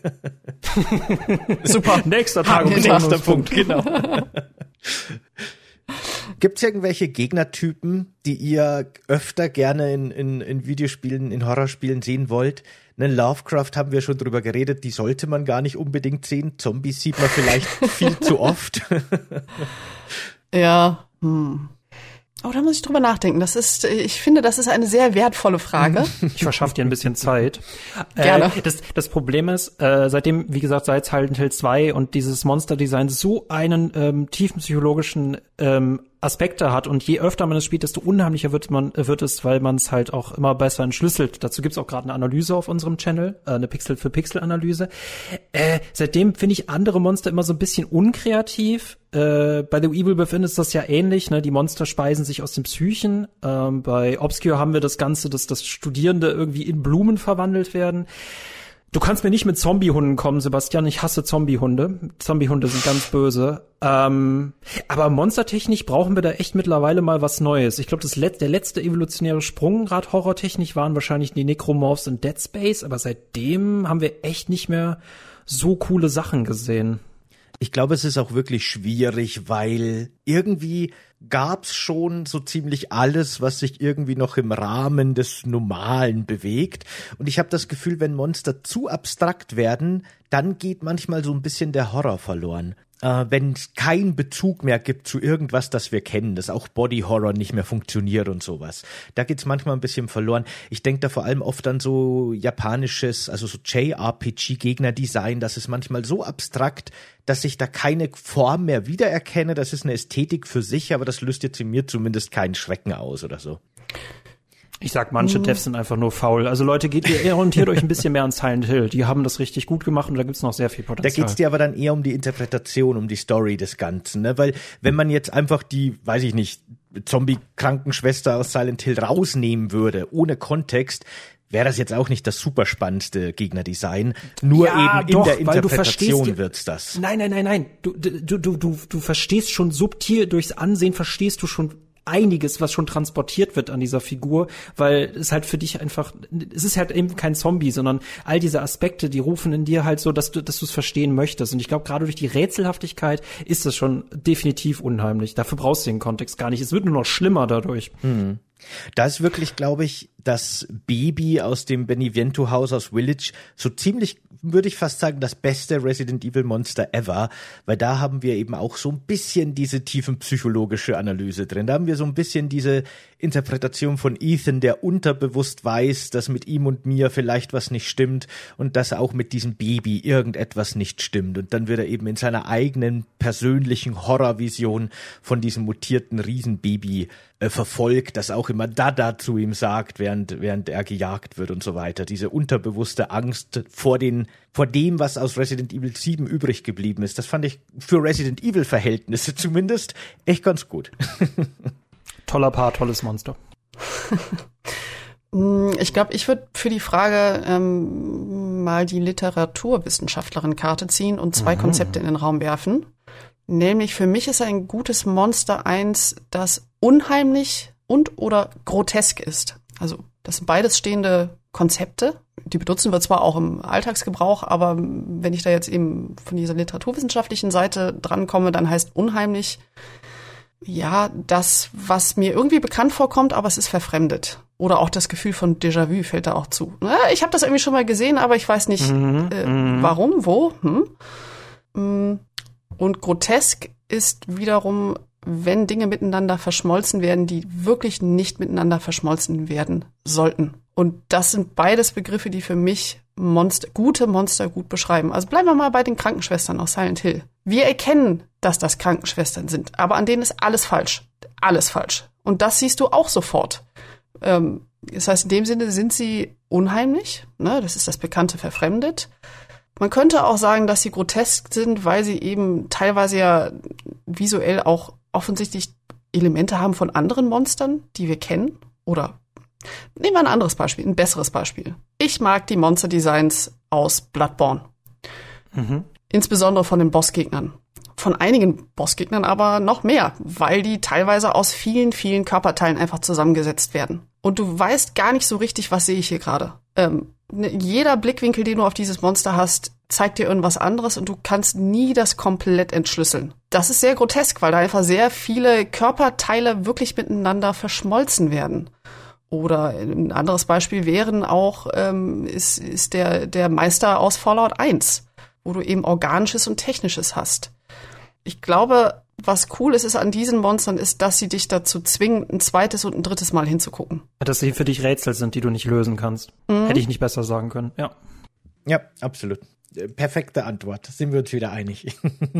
Super. Nächster Tag, nächster Punkt, genau. Gibt es irgendwelche Gegnertypen, die ihr öfter gerne in, in, in Videospielen, in Horrorspielen sehen wollt? Einen Lovecraft haben wir schon drüber geredet, die sollte man gar nicht unbedingt sehen. Zombies sieht man vielleicht viel zu oft. Ja, hm. Oh, da muss ich drüber nachdenken. Das ist, ich finde, das ist eine sehr wertvolle Frage. Ich verschaffe dir ein bisschen Zeit. Gerne. Äh, das, das Problem ist, äh, seitdem, wie gesagt, seit Silent Hill zwei und dieses Monster-Design so einen ähm, tiefen psychologischen ähm, Aspekte hat und je öfter man es spielt, desto unheimlicher wird man wird es, weil man es halt auch immer besser entschlüsselt. Dazu gibt's auch gerade eine Analyse auf unserem Channel, äh, eine Pixel-für-Pixel-Analyse. Äh, seitdem finde ich andere Monster immer so ein bisschen unkreativ. Äh, bei The Evil Within ist das ja ähnlich, ne? Die Monster speisen sich aus den Psychen. Ähm, bei Obscure haben wir das Ganze, dass das Studierende irgendwie in Blumen verwandelt werden. Du kannst mir nicht mit Zombiehunden kommen, Sebastian. Ich hasse Zombiehunde. Zombiehunde sind ganz böse. Ähm, aber monstertechnisch brauchen wir da echt mittlerweile mal was Neues. Ich glaube, das Let- der letzte evolutionäre Sprung, gerade horrortechnisch, waren wahrscheinlich die Necromorphs in Dead Space. Aber seitdem haben wir echt nicht mehr so coole Sachen gesehen. Ich glaube, es ist auch wirklich schwierig, weil irgendwie gab's schon so ziemlich alles, was sich irgendwie noch im Rahmen des Normalen bewegt. Und ich habe das Gefühl, wenn Monster zu abstrakt werden, dann geht manchmal so ein bisschen der Horror verloren. äh, wenn es keinen Bezug mehr gibt zu irgendwas, das wir kennen, dass auch Body Horror nicht mehr funktioniert und sowas. Da geht's manchmal ein bisschen verloren. Ich denke da vor allem oft an so japanisches, also so J R P G-Gegnerdesign, das ist manchmal so abstrakt, dass ich da keine Form mehr wiedererkenne. Das ist eine Ästhetik für sich, aber das löst jetzt in mir zumindest keinen Schrecken aus oder so. Ich sag, manche Devs sind einfach nur faul. Also Leute, geht ihr orientiert euch ein bisschen mehr an Silent Hill. Die haben das richtig gut gemacht und da gibt's noch sehr viel Potenzial. Da geht's dir aber dann eher um die Interpretation, um die Story des Ganzen, ne? Weil wenn man jetzt einfach die, weiß ich nicht, Zombie-Krankenschwester aus Silent Hill rausnehmen würde, ohne Kontext, wäre das jetzt auch nicht das super spannendste Gegnerdesign. Nur ja, eben doch, in der Interpretation verstehst, wird's das. Nein, nein, nein, nein. Du, du, du, du, du verstehst schon subtil, durchs Ansehen verstehst du schon einiges, was schon transportiert wird an dieser Figur, weil es halt für dich einfach, es ist halt eben kein Zombie, sondern all diese Aspekte, die rufen in dir halt so, dass du, dass du es verstehen möchtest. Und ich glaube, gerade durch die Rätselhaftigkeit ist das schon definitiv unheimlich. Dafür brauchst du den Kontext gar nicht. Es wird nur noch schlimmer dadurch. Hm. Da ist wirklich, glaube ich, das Baby aus dem Benevento-Haus aus Village so ziemlich, würde ich fast sagen, das beste Resident Evil Monster ever, weil da haben wir eben auch so ein bisschen diese tiefenpsychologische Analyse drin. Da haben wir so ein bisschen diese Interpretation von Ethan, der unterbewusst weiß, dass mit ihm und mir vielleicht was nicht stimmt und dass auch mit diesem Baby irgendetwas nicht stimmt. Und dann wird er eben in seiner eigenen persönlichen Horrorvision von diesem mutierten Riesenbaby äh, verfolgt, das auch immer Dada zu ihm sagt, während, während er gejagt wird und so weiter. Diese unterbewusste Angst vor den, vor dem, was aus Resident Evil sieben übrig geblieben ist. Das fand ich für Resident Evil Verhältnisse zumindest echt ganz gut. Toller Paar, tolles Monster. Ich glaube, ich würde für die Frage ähm, mal die Literaturwissenschaftlerin-Karte ziehen und zwei mhm. Konzepte in den Raum werfen. Nämlich für mich ist ein gutes Monster eins, das unheimlich und oder grotesk ist. Also das sind beides stehende Konzepte. Die benutzen wir zwar auch im Alltagsgebrauch, aber wenn ich da jetzt eben von dieser literaturwissenschaftlichen Seite drankomme, dann heißt unheimlich, ja, das, was mir irgendwie bekannt vorkommt, aber es ist verfremdet. Oder auch das Gefühl von Déjà-vu fällt da auch zu. Ich habe das irgendwie schon mal gesehen, aber ich weiß nicht, mhm, äh, warum, wo. Hm? Und grotesk ist wiederum, wenn Dinge miteinander verschmolzen werden, die wirklich nicht miteinander verschmolzen werden sollten. Und das sind beides Begriffe, die für mich Monster, gute Monster gut beschreiben. Also bleiben wir mal bei den Krankenschwestern aus Silent Hill. Wir erkennen, dass das Krankenschwestern sind, aber an denen ist alles falsch. Alles falsch. Und das siehst du auch sofort. Ähm, das heißt, in dem Sinne sind sie unheimlich. Ne? Das ist das bekannte verfremdet. Man könnte auch sagen, dass sie grotesk sind, weil sie eben teilweise ja visuell auch offensichtlich Elemente haben von anderen Monstern, die wir kennen. Oder nehmen wir ein anderes Beispiel, ein besseres Beispiel. Ich mag die Monster-Designs aus Bloodborne. Mhm. Insbesondere von den Bossgegnern. Von einigen Bossgegnern aber noch mehr, weil die teilweise aus vielen, vielen Körperteilen einfach zusammengesetzt werden. Und du weißt gar nicht so richtig, was sehe ich hier gerade. Ähm, jeder Blickwinkel, den du auf dieses Monster hast, zeigt dir irgendwas anderes und du kannst nie das komplett entschlüsseln. Das ist sehr grotesk, weil da einfach sehr viele Körperteile wirklich miteinander verschmolzen werden. Oder ein anderes Beispiel wären auch, ähm, ist, ist der, der Meister aus Fallout eins, wo du eben Organisches und Technisches hast. Ich glaube, was cool ist, ist an diesen Monstern, ist, dass sie dich dazu zwingen, ein zweites und ein drittes Mal hinzugucken. Dass sie für dich Rätsel sind, die du nicht lösen kannst. Mhm. Hätte ich nicht besser sagen können, ja. Ja, absolut. Perfekte Antwort. Sind wir uns wieder einig.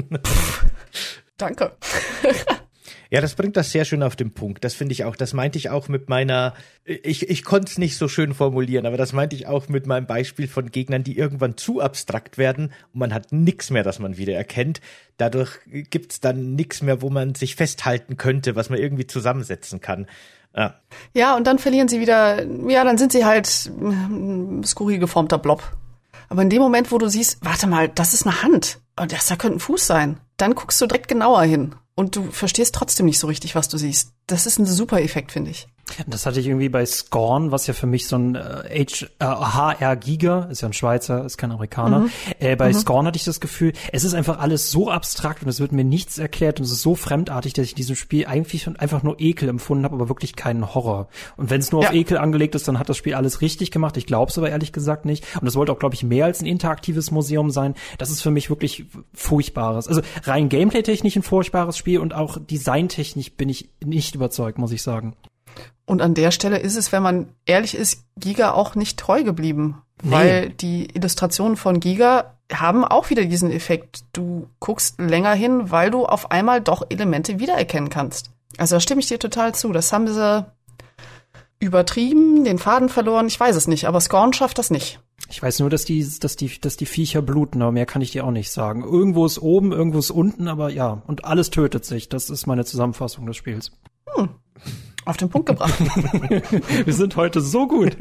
Danke. Ja, das bringt das sehr schön auf den Punkt. Das finde ich auch. Das meinte ich auch mit meiner, ich, ich konnte es nicht so schön formulieren, aber das meinte ich auch mit meinem Beispiel von Gegnern, die irgendwann zu abstrakt werden und man hat nichts mehr, das man wieder erkennt. Dadurch gibt's dann nichts mehr, wo man sich festhalten könnte, was man irgendwie zusammensetzen kann. Ja. Ja, und dann verlieren sie wieder, ja, dann sind sie halt ein skurril geformter Blob. Aber in dem Moment, wo du siehst, warte mal, das ist eine Hand und das da könnte ein Fuß sein, dann guckst du direkt genauer hin und du verstehst trotzdem nicht so richtig, was du siehst. Das ist ein super Effekt, finde ich. Das hatte ich irgendwie bei Scorn, was ja für mich so ein äh, H R-Giga, ist ja ein Schweizer, ist kein Amerikaner. Mhm. Äh, bei mhm. Scorn hatte ich das Gefühl, es ist einfach alles so abstrakt und es wird mir nichts erklärt und es ist so fremdartig, dass ich in diesem Spiel eigentlich einfach nur Ekel empfunden habe, aber wirklich keinen Horror. Und wenn es nur ja. auf Ekel angelegt ist, dann hat das Spiel alles richtig gemacht. Ich glaube es aber ehrlich gesagt nicht. Und es wollte auch, glaube ich, mehr als ein interaktives Museum sein. Das ist für mich wirklich Furchtbares. Also rein Gameplay-technisch ein furchtbares Spiel und auch designtechnisch bin ich nicht überzeugt, muss ich sagen. Und an der Stelle ist es, wenn man ehrlich ist, Giga auch nicht treu geblieben. Nee. Weil die Illustrationen von Giga haben auch wieder diesen Effekt. Du guckst länger hin, weil du auf einmal doch Elemente wiedererkennen kannst. Also da stimme ich dir total zu. Das haben sie übertrieben, den Faden verloren. Ich weiß es nicht, aber Scorn schafft das nicht. Ich weiß nur, dass die, dass die, dass die Viecher bluten, aber mehr kann ich dir auch nicht sagen. Irgendwo ist oben, irgendwo ist unten, aber ja. Und alles tötet sich. Das ist meine Zusammenfassung des Spiels. Hm. Auf den Punkt gebracht. Wir sind heute so gut.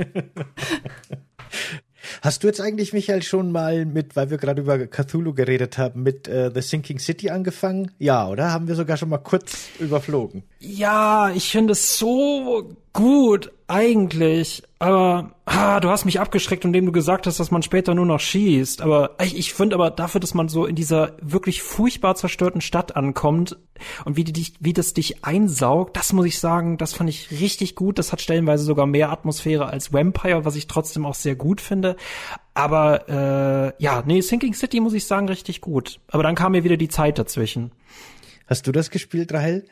Hast du jetzt eigentlich, Michael, schon mal mit, weil wir gerade über Cthulhu geredet haben, mit äh, The Sinking City angefangen? Ja, oder? Haben wir sogar schon mal kurz überflogen. Ja, ich finde es so gut, eigentlich. Aber ah, du hast mich abgeschreckt, indem du gesagt hast, dass man später nur noch schießt. Aber ich, ich finde aber dafür, dass man so in dieser wirklich furchtbar zerstörten Stadt ankommt und wie, die dich, wie das dich einsaugt, das muss ich sagen, das fand ich richtig gut. Das hat stellenweise sogar mehr Atmosphäre als Vampire, was ich trotzdem auch sehr gut finde. Aber äh, ja, nee, Sinking City muss ich sagen, richtig gut. Aber dann kam mir wieder die Zeit dazwischen. Hast du das gespielt, Rahel?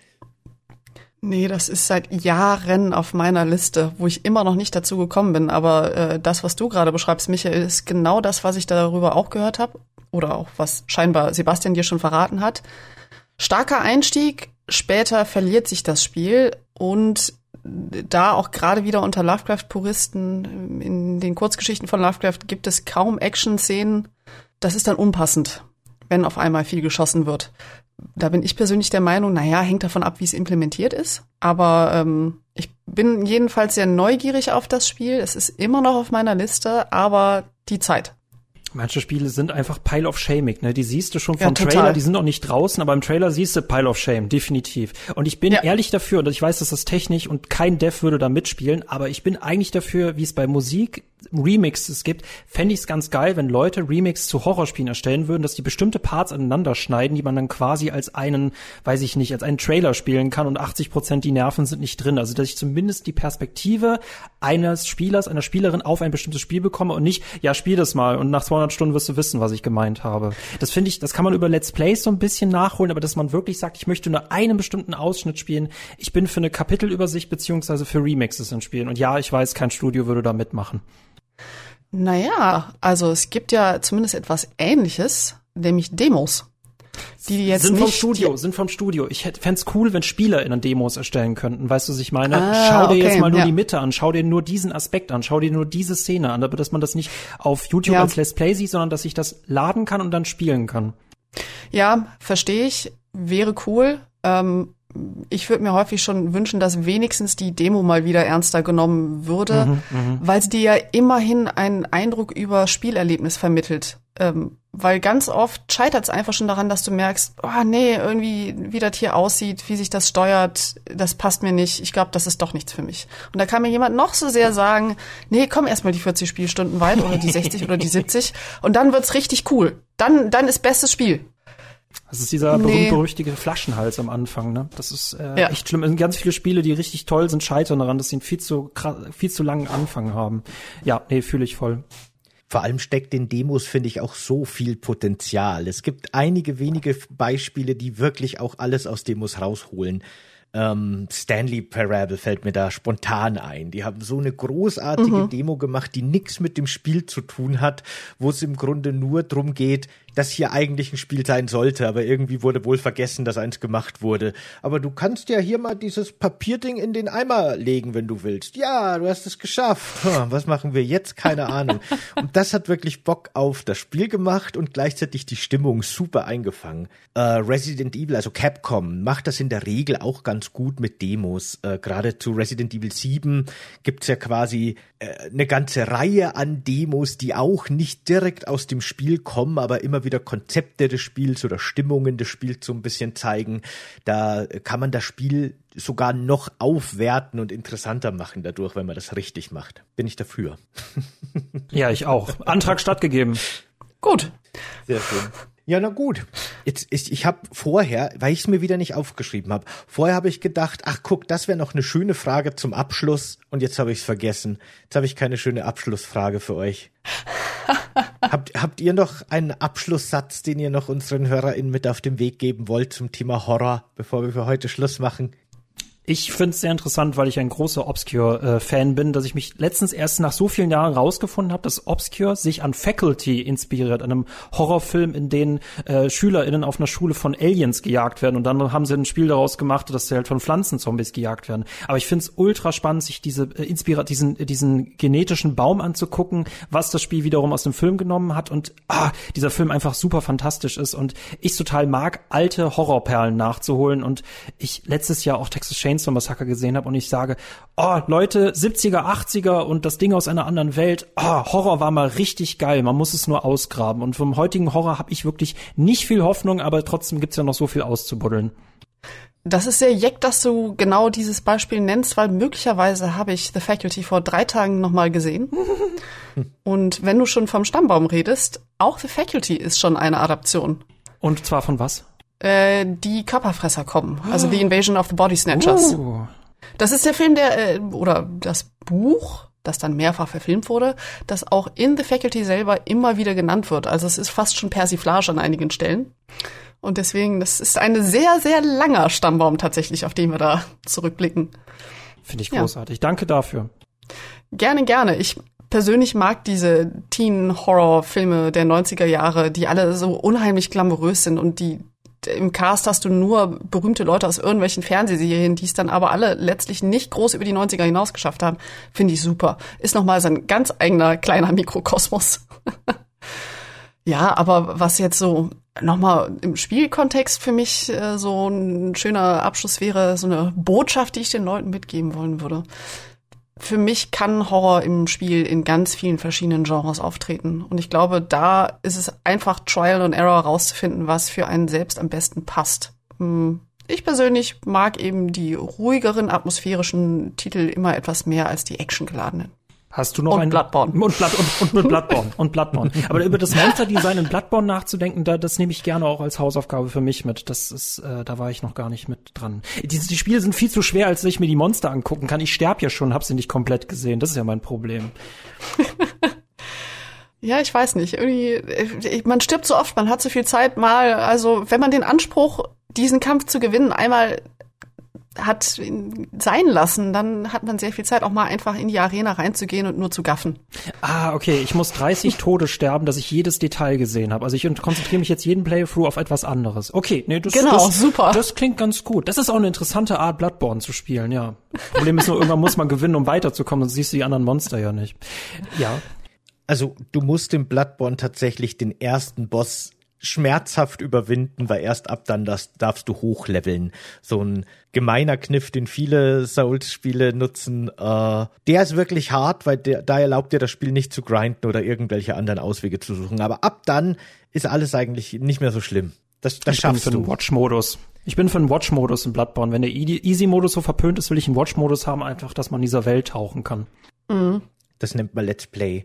Nee, das ist seit Jahren auf meiner Liste, wo ich immer noch nicht dazu gekommen bin. Aber äh, das, was du gerade beschreibst, Michael, ist genau das, was ich darüber auch gehört habe. Oder auch, was scheinbar Sebastian dir schon verraten hat. Starker Einstieg, später verliert sich das Spiel. Und da auch gerade wieder unter Lovecraft-Puristen, in den Kurzgeschichten von Lovecraft gibt es kaum Action-Szenen. Das ist dann unpassend, wenn auf einmal viel geschossen wird. Da bin ich persönlich der Meinung, naja, hängt davon ab, wie es implementiert ist. Aber ähm, ich bin jedenfalls sehr neugierig auf das Spiel. Es ist immer noch auf meiner Liste, aber die Zeit. Manche Spiele sind einfach Pile of Shaming, ne? Die siehst du schon vom ja, total. Trailer, die sind noch nicht draußen, aber im Trailer siehst du Pile of Shame, definitiv. Und ich bin ja. ehrlich dafür, und ich weiß, dass das technisch und kein Dev würde da mitspielen, aber ich bin eigentlich dafür, wie es bei Musik Remixes gibt, fände ich es ganz geil, wenn Leute Remix zu Horrorspielen erstellen würden, dass die bestimmte Parts aneinander schneiden, die man dann quasi als einen, weiß ich nicht, als einen Trailer spielen kann und achtzig Prozent die Nerven sind nicht drin. Also, dass ich zumindest die Perspektive eines Spielers, einer Spielerin auf ein bestimmtes Spiel bekomme und nicht, ja, spiel das mal und nach zweihundert Stunden wirst du wissen, was ich gemeint habe. Das finde ich, das kann man über Let's Plays so ein bisschen nachholen, aber dass man wirklich sagt, ich möchte nur einen bestimmten Ausschnitt spielen. Ich bin für eine Kapitelübersicht beziehungsweise für Remixes in Spielen. Und ja, ich weiß, kein Studio würde da mitmachen. Naja, also es gibt ja zumindest etwas Ähnliches, nämlich Demos. Die, die jetzt sind vom nicht Studio, sind vom Studio. Ich fände es cool, wenn SpielerInnen Demos erstellen könnten. Weißt du, was ich meine? Ah, schau dir okay, jetzt mal nur ja. die Mitte an, schau dir nur diesen Aspekt an, schau dir nur diese Szene an, aber dass man das nicht auf YouTube ja. als Let's Play sieht, sondern dass ich das laden kann und dann spielen kann. Ja, verstehe ich. Wäre cool. Ähm, ich würde mir häufig schon wünschen, dass wenigstens die Demo mal wieder ernster genommen würde, Mhm, mh. weil sie dir ja immerhin einen Eindruck über Spielerlebnis vermittelt. Ähm, weil ganz oft scheitert es einfach schon daran, dass du merkst, oh nee, irgendwie, wie das hier aussieht, wie sich das steuert, das passt mir nicht. Ich glaube, das ist doch nichts für mich. Und da kann mir jemand noch so sehr sagen, nee, komm erst mal die vierzig Spielstunden weit oder die sechzig oder die siebzig und dann wird's richtig cool. Dann, dann ist bestes Spiel. Das ist dieser Nee. berühmt-berüchtigte Flaschenhals am Anfang, ne? Das ist äh, Ja. echt schlimm. Es sind ganz viele Spiele, die richtig toll sind, scheitern daran, dass sie einen viel zu kra- viel zu langen Anfang haben. Ja, nee, fühle ich voll. Vor allem steckt in Demos, finde ich, auch so viel Potenzial. Es gibt einige wenige Beispiele, die wirklich auch alles aus Demos rausholen. Ähm, Stanley Parable fällt mir da spontan ein. Die haben so eine großartige Mhm. Demo gemacht, die nichts mit dem Spiel zu tun hat, wo es im Grunde nur drum geht, dass hier eigentlich ein Spiel sein sollte, aber irgendwie wurde wohl vergessen, dass eins gemacht wurde. Aber du kannst ja hier mal dieses Papierding in den Eimer legen, wenn du willst. Ja, du hast es geschafft. Hm, was machen wir jetzt? Keine Ahnung. Und das hat wirklich Bock auf das Spiel gemacht und gleichzeitig die Stimmung super eingefangen. Äh, Resident Evil, also Capcom, macht das in der Regel auch ganz gut mit Demos. Äh, gerade zu Resident Evil sieben gibt's ja quasi äh, eine ganze Reihe an Demos, die auch nicht direkt aus dem Spiel kommen, aber immer wieder Konzepte des Spiels oder Stimmungen des Spiels so ein bisschen zeigen. Da kann man das Spiel sogar noch aufwerten und interessanter machen dadurch, wenn man das richtig macht. Bin ich dafür. Ja, ich auch. Antrag stattgegeben. Gut. Sehr schön. Ja, na gut. Jetzt ich, ich habe vorher, weil ich es mir wieder nicht aufgeschrieben habe, vorher habe ich gedacht, ach guck, das wäre noch eine schöne Frage zum Abschluss und jetzt habe ich es vergessen. Jetzt habe ich keine schöne Abschlussfrage für euch. habt, habt ihr noch einen Abschlusssatz, den ihr noch unseren HörerInnen mit auf den Weg geben wollt zum Thema Horror, bevor wir für heute Schluss machen? Ich finde es sehr interessant, weil ich ein großer Obscure-Fan äh, bin, dass ich mich letztens erst nach so vielen Jahren rausgefunden habe, dass Obscure sich an Faculty inspiriert, einem Horrorfilm, in dem äh, SchülerInnen auf einer Schule von Aliens gejagt werden. Und dann haben sie ein Spiel daraus gemacht, dass sie halt von Pflanzenzombies gejagt werden. Aber ich finde es ultra spannend, sich diese äh, inspira- diesen, äh, diesen genetischen Baum anzugucken, was das Spiel wiederum aus dem Film genommen hat. Und ah, dieser Film einfach super fantastisch ist. Und ich total mag, alte Horrorperlen nachzuholen. Und ich letztes Jahr auch Texas Chainsaw Massacre gesehen habe und ich sage, oh, Leute, siebziger, achtziger und das Ding aus einer anderen Welt, oh, Horror war mal richtig geil, man muss es nur ausgraben. Und vom heutigen Horror habe ich wirklich nicht viel Hoffnung, aber trotzdem gibt's ja noch so viel auszubuddeln. Das ist sehr jeck, dass du genau dieses Beispiel nennst, weil möglicherweise habe ich The Faculty vor drei Tagen nochmal gesehen. Und wenn du schon vom Stammbaum redest, auch The Faculty ist schon eine Adaption. Und zwar von was? Die Körperfresser kommen, also The Invasion of the Body Snatchers. Uh. Das ist der Film, der, oder das Buch, das dann mehrfach verfilmt wurde, das auch in The Faculty selber immer wieder genannt wird. Also es ist fast schon Persiflage an einigen Stellen. Und deswegen, das ist ein sehr, sehr langer Stammbaum tatsächlich, auf den wir da zurückblicken. Finde ich großartig. Ja. Danke dafür. Gerne, gerne. Ich persönlich mag diese Teen-Horror-Filme der neunziger Jahre, die alle so unheimlich glamourös sind und die im Cast hast du nur berühmte Leute aus irgendwelchen Fernsehserien, die es dann aber alle letztlich nicht groß über die neunziger hinaus geschafft haben. Finde ich super. Ist nochmal so ein ganz eigener kleiner Mikrokosmos. Ja, aber was jetzt so nochmal im Spielkontext für mich äh, so ein schöner Abschluss wäre, so eine Botschaft, die ich den Leuten mitgeben wollen würde. Für mich kann Horror im Spiel in ganz vielen verschiedenen Genres auftreten. Und ich glaube, da ist es einfach Trial and Error rauszufinden, was für einen selbst am besten passt. Ich persönlich mag eben die ruhigeren, atmosphärischen Titel immer etwas mehr als die actiongeladenen. Hast du noch und einen Bloodborne. Und, Blood, und, und mit Bloodborne und Bloodborne. Aber über das Monsterdesign in Bloodborne nachzudenken, da, das nehme ich gerne auch als Hausaufgabe für mich mit. Das ist, äh, da war ich noch gar nicht mit dran. Die, die Spiele sind viel zu schwer, als dass ich mir die Monster angucken kann. Ich sterb ja schon, hab sie nicht komplett gesehen. Das ist ja mein Problem. Ja, ich weiß nicht. Irgendwie, man stirbt so oft, man hat so viel Zeit mal. Also, wenn man den Anspruch, diesen Kampf zu gewinnen, einmal hat sein lassen, dann hat man sehr viel Zeit, auch mal einfach in die Arena reinzugehen und nur zu gaffen. Ah, okay. Ich muss dreißig Tode sterben, dass ich jedes Detail gesehen habe. Also ich konzentriere mich jetzt jeden Playthrough auf etwas anderes. Okay, nee, das, genau, das, super. Das klingt ganz gut. Das ist auch eine interessante Art, Bloodborne zu spielen, ja. Problem ist nur, irgendwann muss man gewinnen, um weiterzukommen, sonst siehst du die anderen Monster ja nicht. Ja. Also du musst im Bloodborne tatsächlich den ersten Boss schmerzhaft überwinden, weil erst ab dann das darfst du hochleveln. So ein gemeiner Kniff, den viele Souls-Spiele nutzen. Äh, der ist wirklich hart, weil der, da erlaubt dir das Spiel nicht zu grinden oder irgendwelche anderen Auswege zu suchen. Aber ab dann ist alles eigentlich nicht mehr so schlimm. Das, das ich schaffst bin für du. Den Watch-Modus. Ich bin für einen Watch-Modus in Bloodborne. Wenn der Easy-Modus so verpönt ist, will ich einen Watch-Modus haben, einfach, dass man in dieser Welt tauchen kann. Mhm. Das nennt man Let's Play.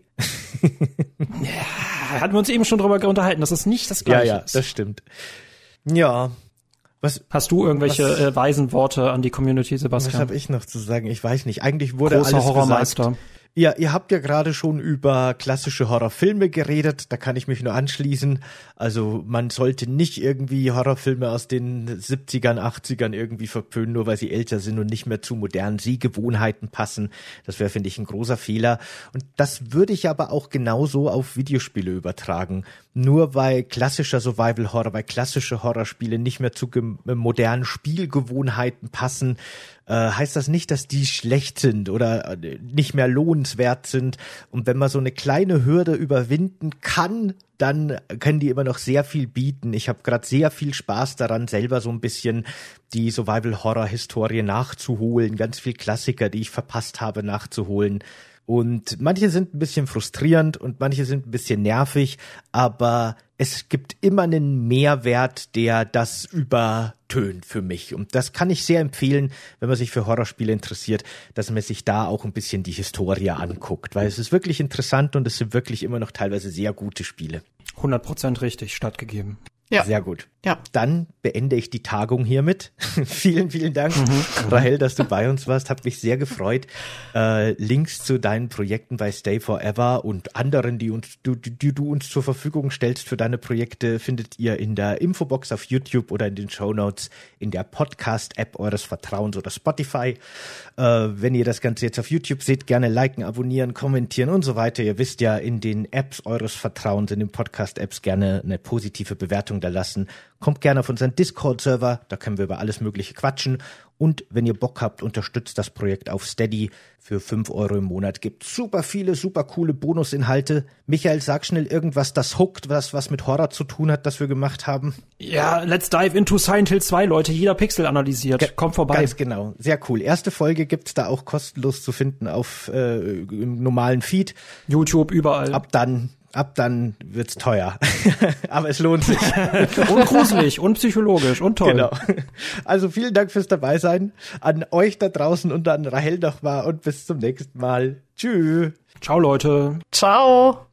Ja, hatten wir uns eben schon drüber unterhalten, dass es nicht das Gleiche ja, ja, ist. Das stimmt. Ja. Was, Hast du irgendwelche was, äh, weisen Worte an die Community, Sebastian? Was habe ich noch zu sagen? Ich weiß nicht. Eigentlich wurde Großer alles Horrormeister. gesagt. Ja, ihr habt ja gerade schon über klassische Horrorfilme geredet, da kann ich mich nur anschließen. Also man sollte nicht irgendwie Horrorfilme aus den siebzigern, achtzigern irgendwie verpönen, nur weil sie älter sind und nicht mehr zu modernen Sehgewohnheiten passen. Das wäre, finde ich, ein großer Fehler. Und das würde ich aber auch genauso auf Videospiele übertragen. Nur weil klassischer Survival-Horror, weil klassische Horrorspiele nicht mehr zu ge- modernen Spielgewohnheiten passen, heißt das nicht, dass die schlecht sind oder nicht mehr lohnenswert sind. Und wenn man so eine kleine Hürde überwinden kann, dann können die immer noch sehr viel bieten. Ich habe gerade sehr viel Spaß daran, selber so ein bisschen die Survival-Horror-Historie nachzuholen, ganz viel Klassiker, die ich verpasst habe, nachzuholen. Und manche sind ein bisschen frustrierend und manche sind ein bisschen nervig, aber es gibt immer einen Mehrwert, der das übertönt für mich. Und das kann ich sehr empfehlen, wenn man sich für Horrorspiele interessiert, dass man sich da auch ein bisschen die Historie anguckt, weil es ist wirklich interessant und es sind wirklich immer noch teilweise sehr gute Spiele. hundert Prozent richtig, stattgegeben. Ja. Sehr gut. Ja. Dann beende ich die Tagung hiermit. Vielen, vielen Dank, mhm. Rahel, dass du bei uns warst. Hat mich sehr gefreut. Äh, Links zu deinen Projekten bei Stay Forever und anderen, die uns, du, die, die du uns zur Verfügung stellst für deine Projekte, findet ihr in der Infobox auf YouTube oder in den Shownotes in der Podcast-App eures Vertrauens oder Spotify. Äh, wenn ihr das Ganze jetzt auf YouTube seht, gerne liken, abonnieren, kommentieren und so weiter. Ihr wisst ja, in den Apps eures Vertrauens, in den Podcast-Apps gerne eine positive Bewertung da lassen. Kommt gerne auf unseren Discord-Server, da können wir über alles Mögliche quatschen. Und wenn ihr Bock habt, unterstützt das Projekt auf Steady. Für fünf Euro im Monat gibt super viele, super coole Bonusinhalte. Michael, sag schnell irgendwas, das hookt, was, was mit Horror zu tun hat, das wir gemacht haben. Ja, let's dive into Silent Hill zwei, Leute. Jeder Pixel analysiert. Ge- Kommt vorbei. Ganz genau. Sehr cool. Erste Folge gibt's da auch kostenlos zu finden auf äh, im normalen Feed. YouTube, überall. Ab dann Ab dann wird's teuer. Aber es lohnt sich. Und gruselig und psychologisch und toll. Genau. Also vielen Dank fürs Dabeisein. An euch da draußen und an Rahel nochmal und bis zum nächsten Mal. Tschüss. Ciao, Leute. Ciao.